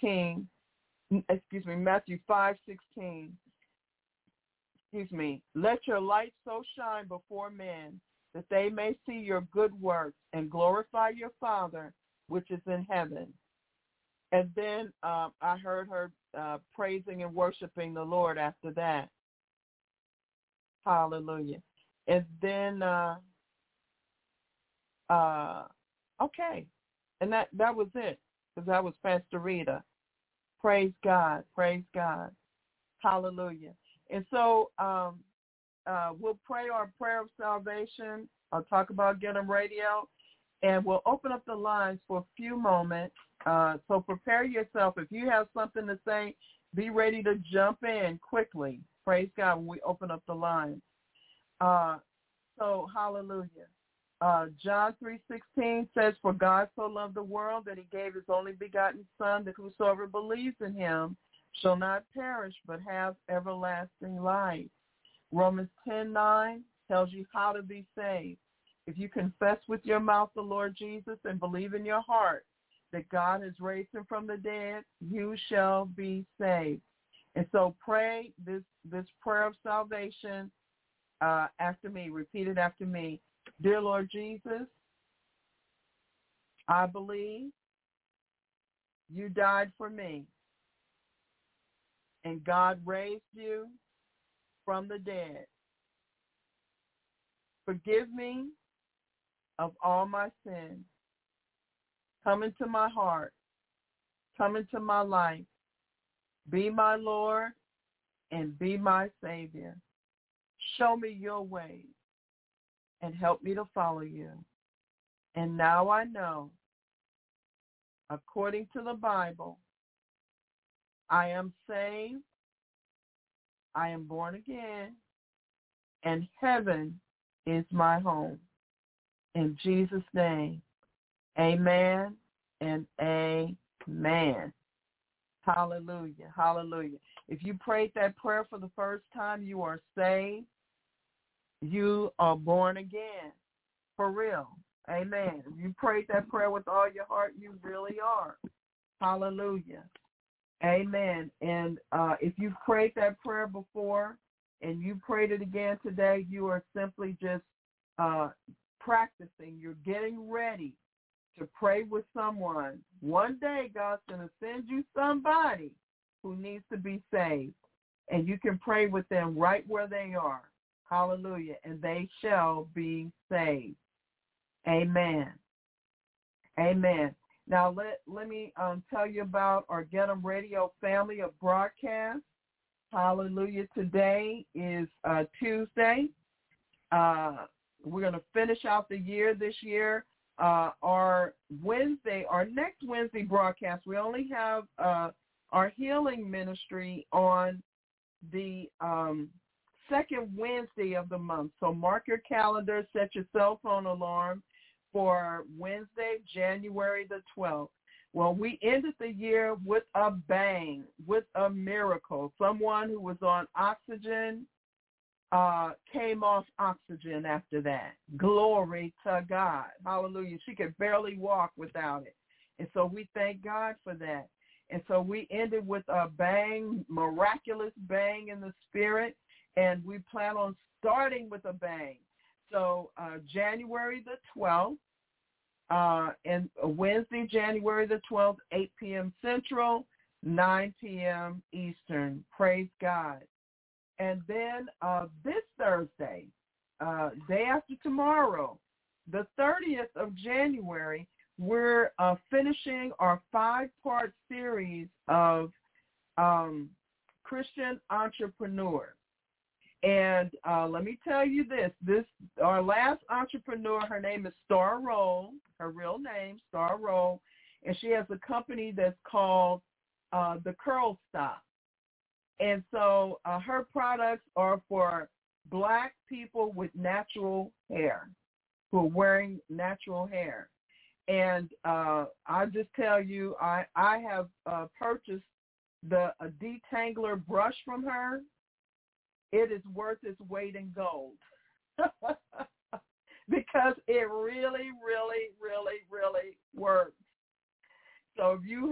5:16. Let your light so shine before men that they may see your good works and glorify your Father which is in heaven. And then I heard her praising and worshiping the Lord after that. Hallelujah. And then, okay. And that was it, because that was Pastor Rita. Praise God. Praise God. Hallelujah. And so we'll pray our prayer of salvation. I'll talk about Get 'em Radio, and we'll open up the lines for a few moments. So prepare yourself. If you have something to say, be ready to jump in quickly. Praise God when we open up the lines. So hallelujah. John 3:16 says, for God so loved the world that he gave his only begotten Son, that whosoever believes in him shall not perish but have everlasting life. Romans 10:9 tells you how to be saved. If you confess with your mouth the Lord Jesus and believe in your heart that God has raised him from the dead, you shall be saved. And so pray this prayer of salvation after me. Repeat it after me. Dear Lord Jesus, I believe you died for me, and God raised you from the dead. Forgive me of all my sins. Come into my heart. Come into my life. Be my Lord and be my Savior. Show me your ways and help me to follow you. And now I know, according to the Bible, I am saved, I am born again, and heaven is my home. In Jesus' name, amen, and amen. Hallelujah. Hallelujah. If you prayed that prayer for the first time, you are saved. You are born again. For real. Amen. If you prayed that prayer with all your heart, you really are. Hallelujah. Amen. And if you've prayed that prayer before and you prayed it again today, you are simply just practicing. You're getting ready to pray with someone. One day, God's going to send you somebody who needs to be saved, and you can pray with them right where they are. Hallelujah. And they shall be saved. Amen. Amen. Now, let me tell you about our Get 'em Radio family of broadcasts. Hallelujah. Today is Tuesday. We're going to finish out the year this year. Our next Wednesday broadcast, we only have our healing ministry on the second Wednesday of the month. So mark your calendar, set your cell phone alarm for Wednesday, January the 12th. Well, we ended the year with a bang, with a miracle. Someone who was on oxygen came off oxygen after that. Glory to God. Hallelujah. She could barely walk without it. And so we thank God for that. And so we ended with a bang, miraculous bang in the spirit, and we plan on starting with a bang. So January the 12th, and Wednesday, January the 12th, 8 p.m. Central, 9 p.m. Eastern. Praise God. And then this Thursday, day after tomorrow, the 30th of January, we're finishing our 5-part series of Christian entrepreneurs. And let me tell you this, our last entrepreneur, her name is Star Roll, her real name, Star Roll, and she has a company that's called The Curl Stop. And so her products are for black people with natural hair, who are wearing natural hair. And I just tell you, I have purchased a detangler brush from her. It is worth its weight in gold because it really, really, really, really works. So if you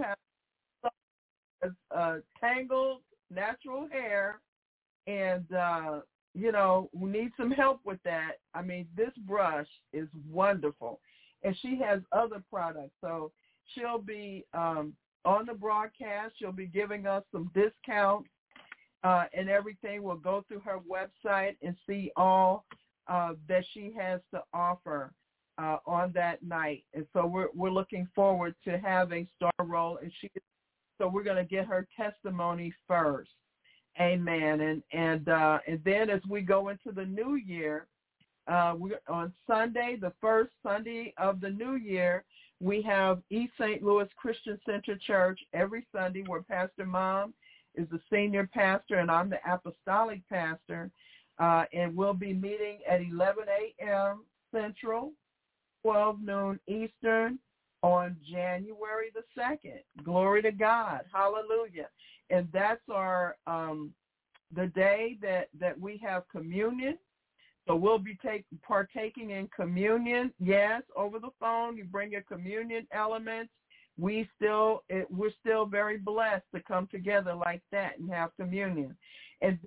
have tangled natural hair and, need some help with that, I mean, this brush is wonderful. And she has other products. So she'll be on the broadcast. She'll be giving us some discounts and everything. We'll go through her website and see all that she has to offer on that night. And so we're looking forward to having Star Roll. And so we're going to get her testimony first. Amen. And then as we go into the new year, on Sunday, the first Sunday of the new year, we have East St. Louis Christian Center Church every Sunday, where Pastor Mom is the senior pastor and I'm the apostolic pastor. And we'll be meeting at 11 a.m. Central, 12 noon Eastern on January the 2nd. Glory to God. Hallelujah. And that's our the day that we have communion. So we'll be partaking in communion. Yes, over the phone. You bring your communion elements. We're still very blessed to come together like that and have communion. And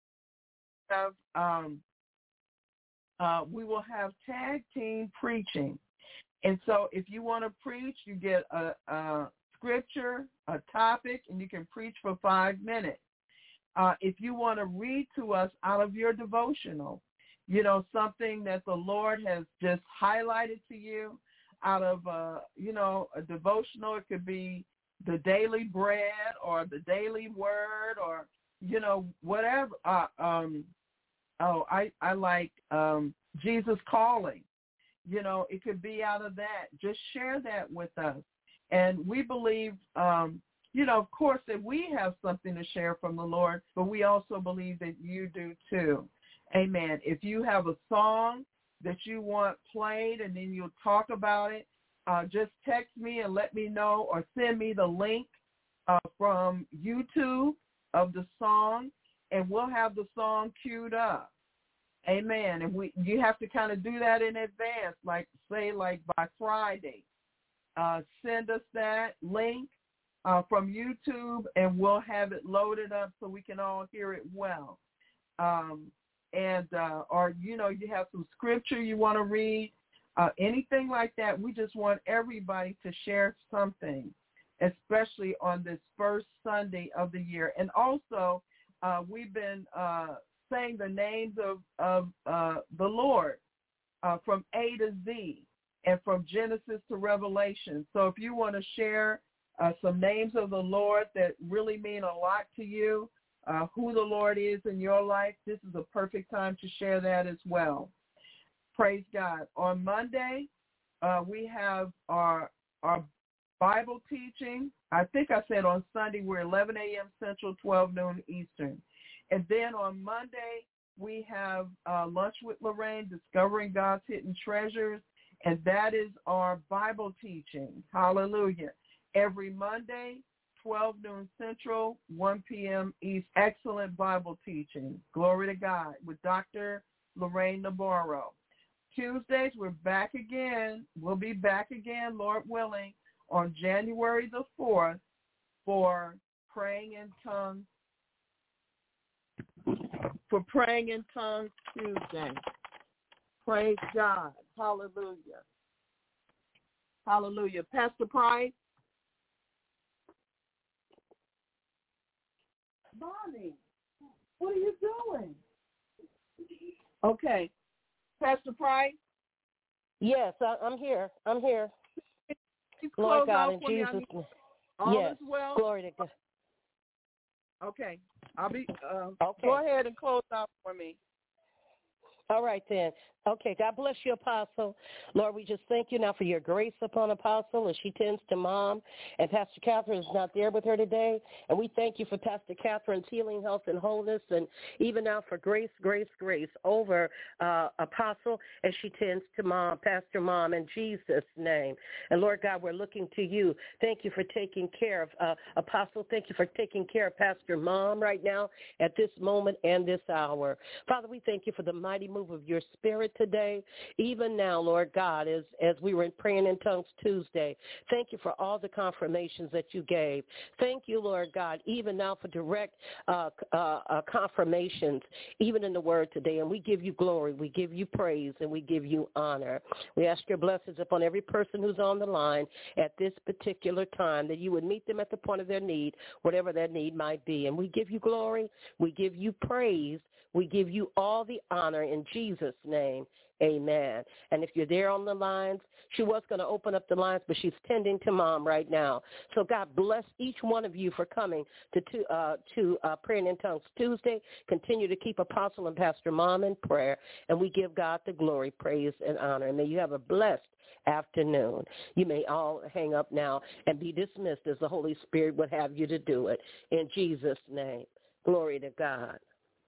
we will have tag team preaching. And so if you want to preach, you get a scripture, a topic, and you can preach for 5 minutes. If you want to read to us out of your devotional, something that the Lord has just highlighted to you out of, a devotional. It could be the daily bread or the daily word or, whatever. I like Jesus Calling. It could be out of that. Just share that with us. And we believe, of course, that we have something to share from the Lord, but we also believe that you do too. Amen. If you have a song that you want played and then you'll talk about it, just text me and let me know, or send me the link from YouTube of the song, and we'll have the song queued up. Amen. And you have to kind of do that in advance, like by Friday. Send us that link from YouTube, and we'll have it loaded up so we can all hear it well. Or you have some scripture you want to read, anything like that. We just want everybody to share something, especially on this first Sunday of the year. And also, we've been saying the names of the Lord from A to Z, and from Genesis to Revelation. So if you want to share some names of the Lord that really mean a lot to you, who the Lord is in your life, this is a perfect time to share that as well. Praise God. On Monday, we have our Bible teaching. I think I said on Sunday we're 11 a.m. Central, 12 noon Eastern. And then on Monday, we have Lunch with Lorraine, Discovering God's Hidden Treasures, and that is our Bible teaching. Hallelujah. Every Monday, 12 noon Central, 1 p.m. East. Excellent Bible teaching. Glory to God, with Dr. Lorraine Navarro. Tuesdays, we're back again. We'll be back again, Lord willing, on January the 4th for Praying in Tongues. For Praying in Tongues Tuesday. Praise God. Hallelujah. Hallelujah. Pastor Price? Bonnie, what are you doing? Okay. Pastor Price? Yes, I'm here. I'm here. Lord God, in Jesus' name. All is well? Glory to God. Okay. I'll be okay. Go ahead and close out for me. All right, then. Okay, God bless you, Apostle. Lord, we just thank you now for your grace upon Apostle as she tends to Mom. And Pastor Catherine is not there with her today. And we thank you for Pastor Catherine's healing, health, and wholeness. And even now for grace over Apostle as she tends to Mom, Pastor Mom, in Jesus' name. And Lord God, we're looking to you. Thank you for taking care of Apostle. Thank you for taking care of Pastor Mom right now at this moment and this hour. Father, we thank you for the mighty move of your Spirit today, even now, Lord God, as we were praying in tongues Tuesday. Thank you for all the confirmations that you gave. Thank you, Lord God, even now for direct confirmations, even in the word today. And we give you glory, we give you praise, and we give you honor. We ask your blessings upon every person who's on the line at this particular time, that you would meet them at the point of their need, whatever that need might be. And we give you glory, we give you praise, we give you all the honor in Jesus' name. Amen. And if you're there on the lines, she was going to open up the lines, but she's tending to Mom right now. So God bless each one of you for coming to Praying in Tongues Tuesday. Continue to keep Apostle and Pastor Mom in prayer, and we give God the glory, praise, and honor. And may you have a blessed afternoon. You may all hang up now and be dismissed as the Holy Spirit would have you to do it. In Jesus' name. Glory to God.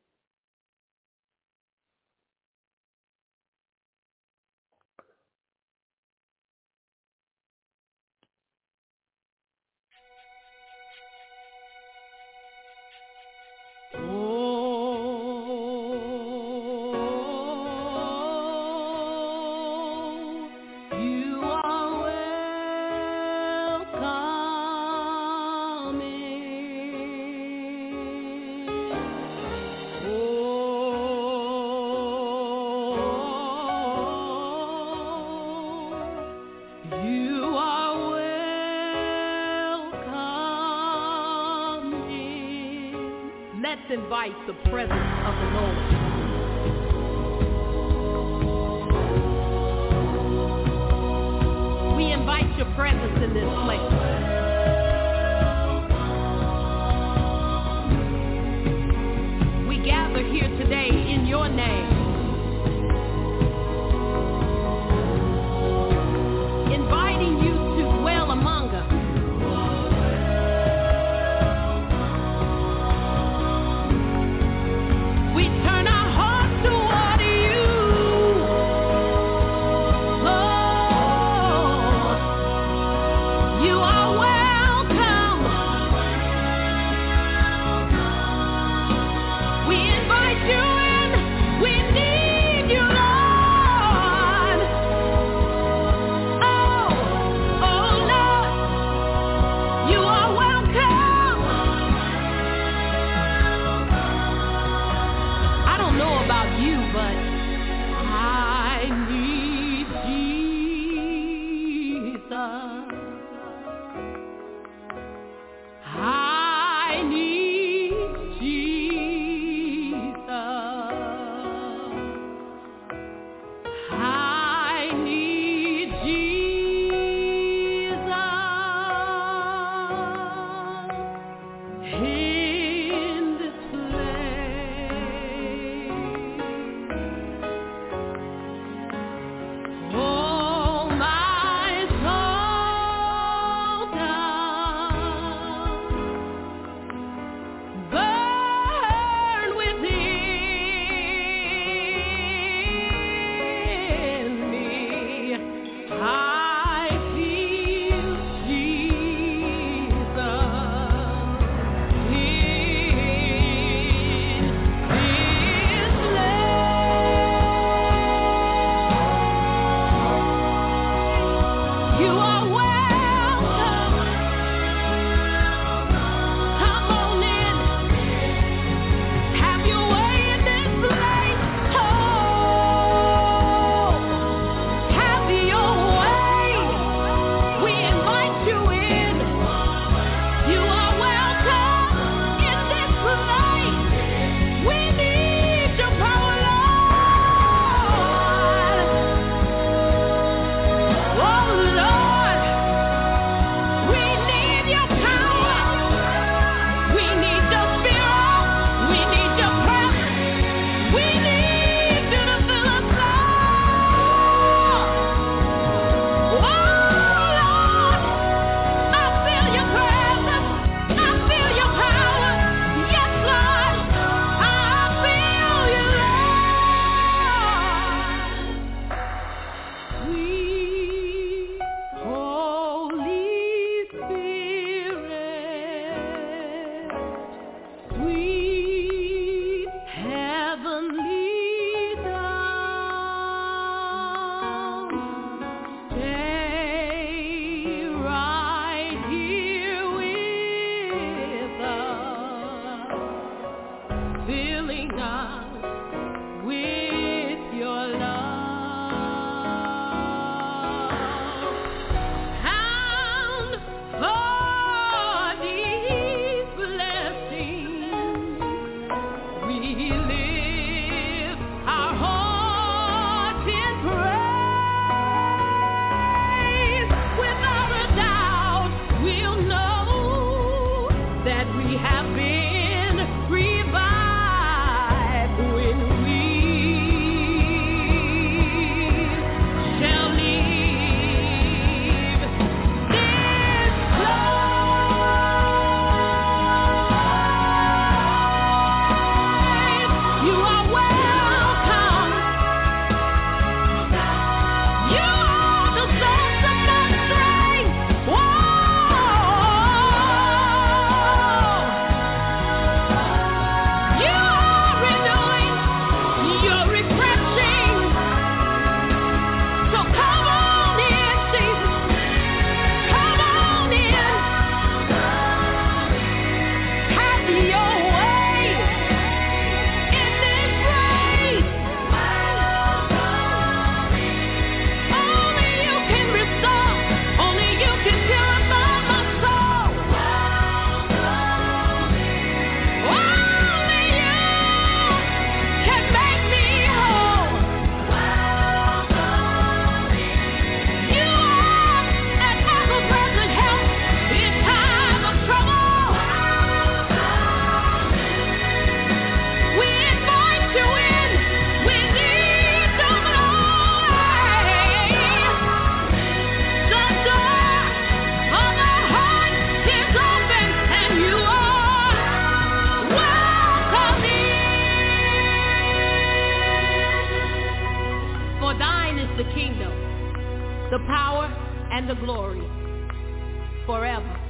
Let's invite the presence of the Lord. We invite your presence in this place. We gather here today in your name, inviting you to dwell among us. Oh the power, and the glory forever.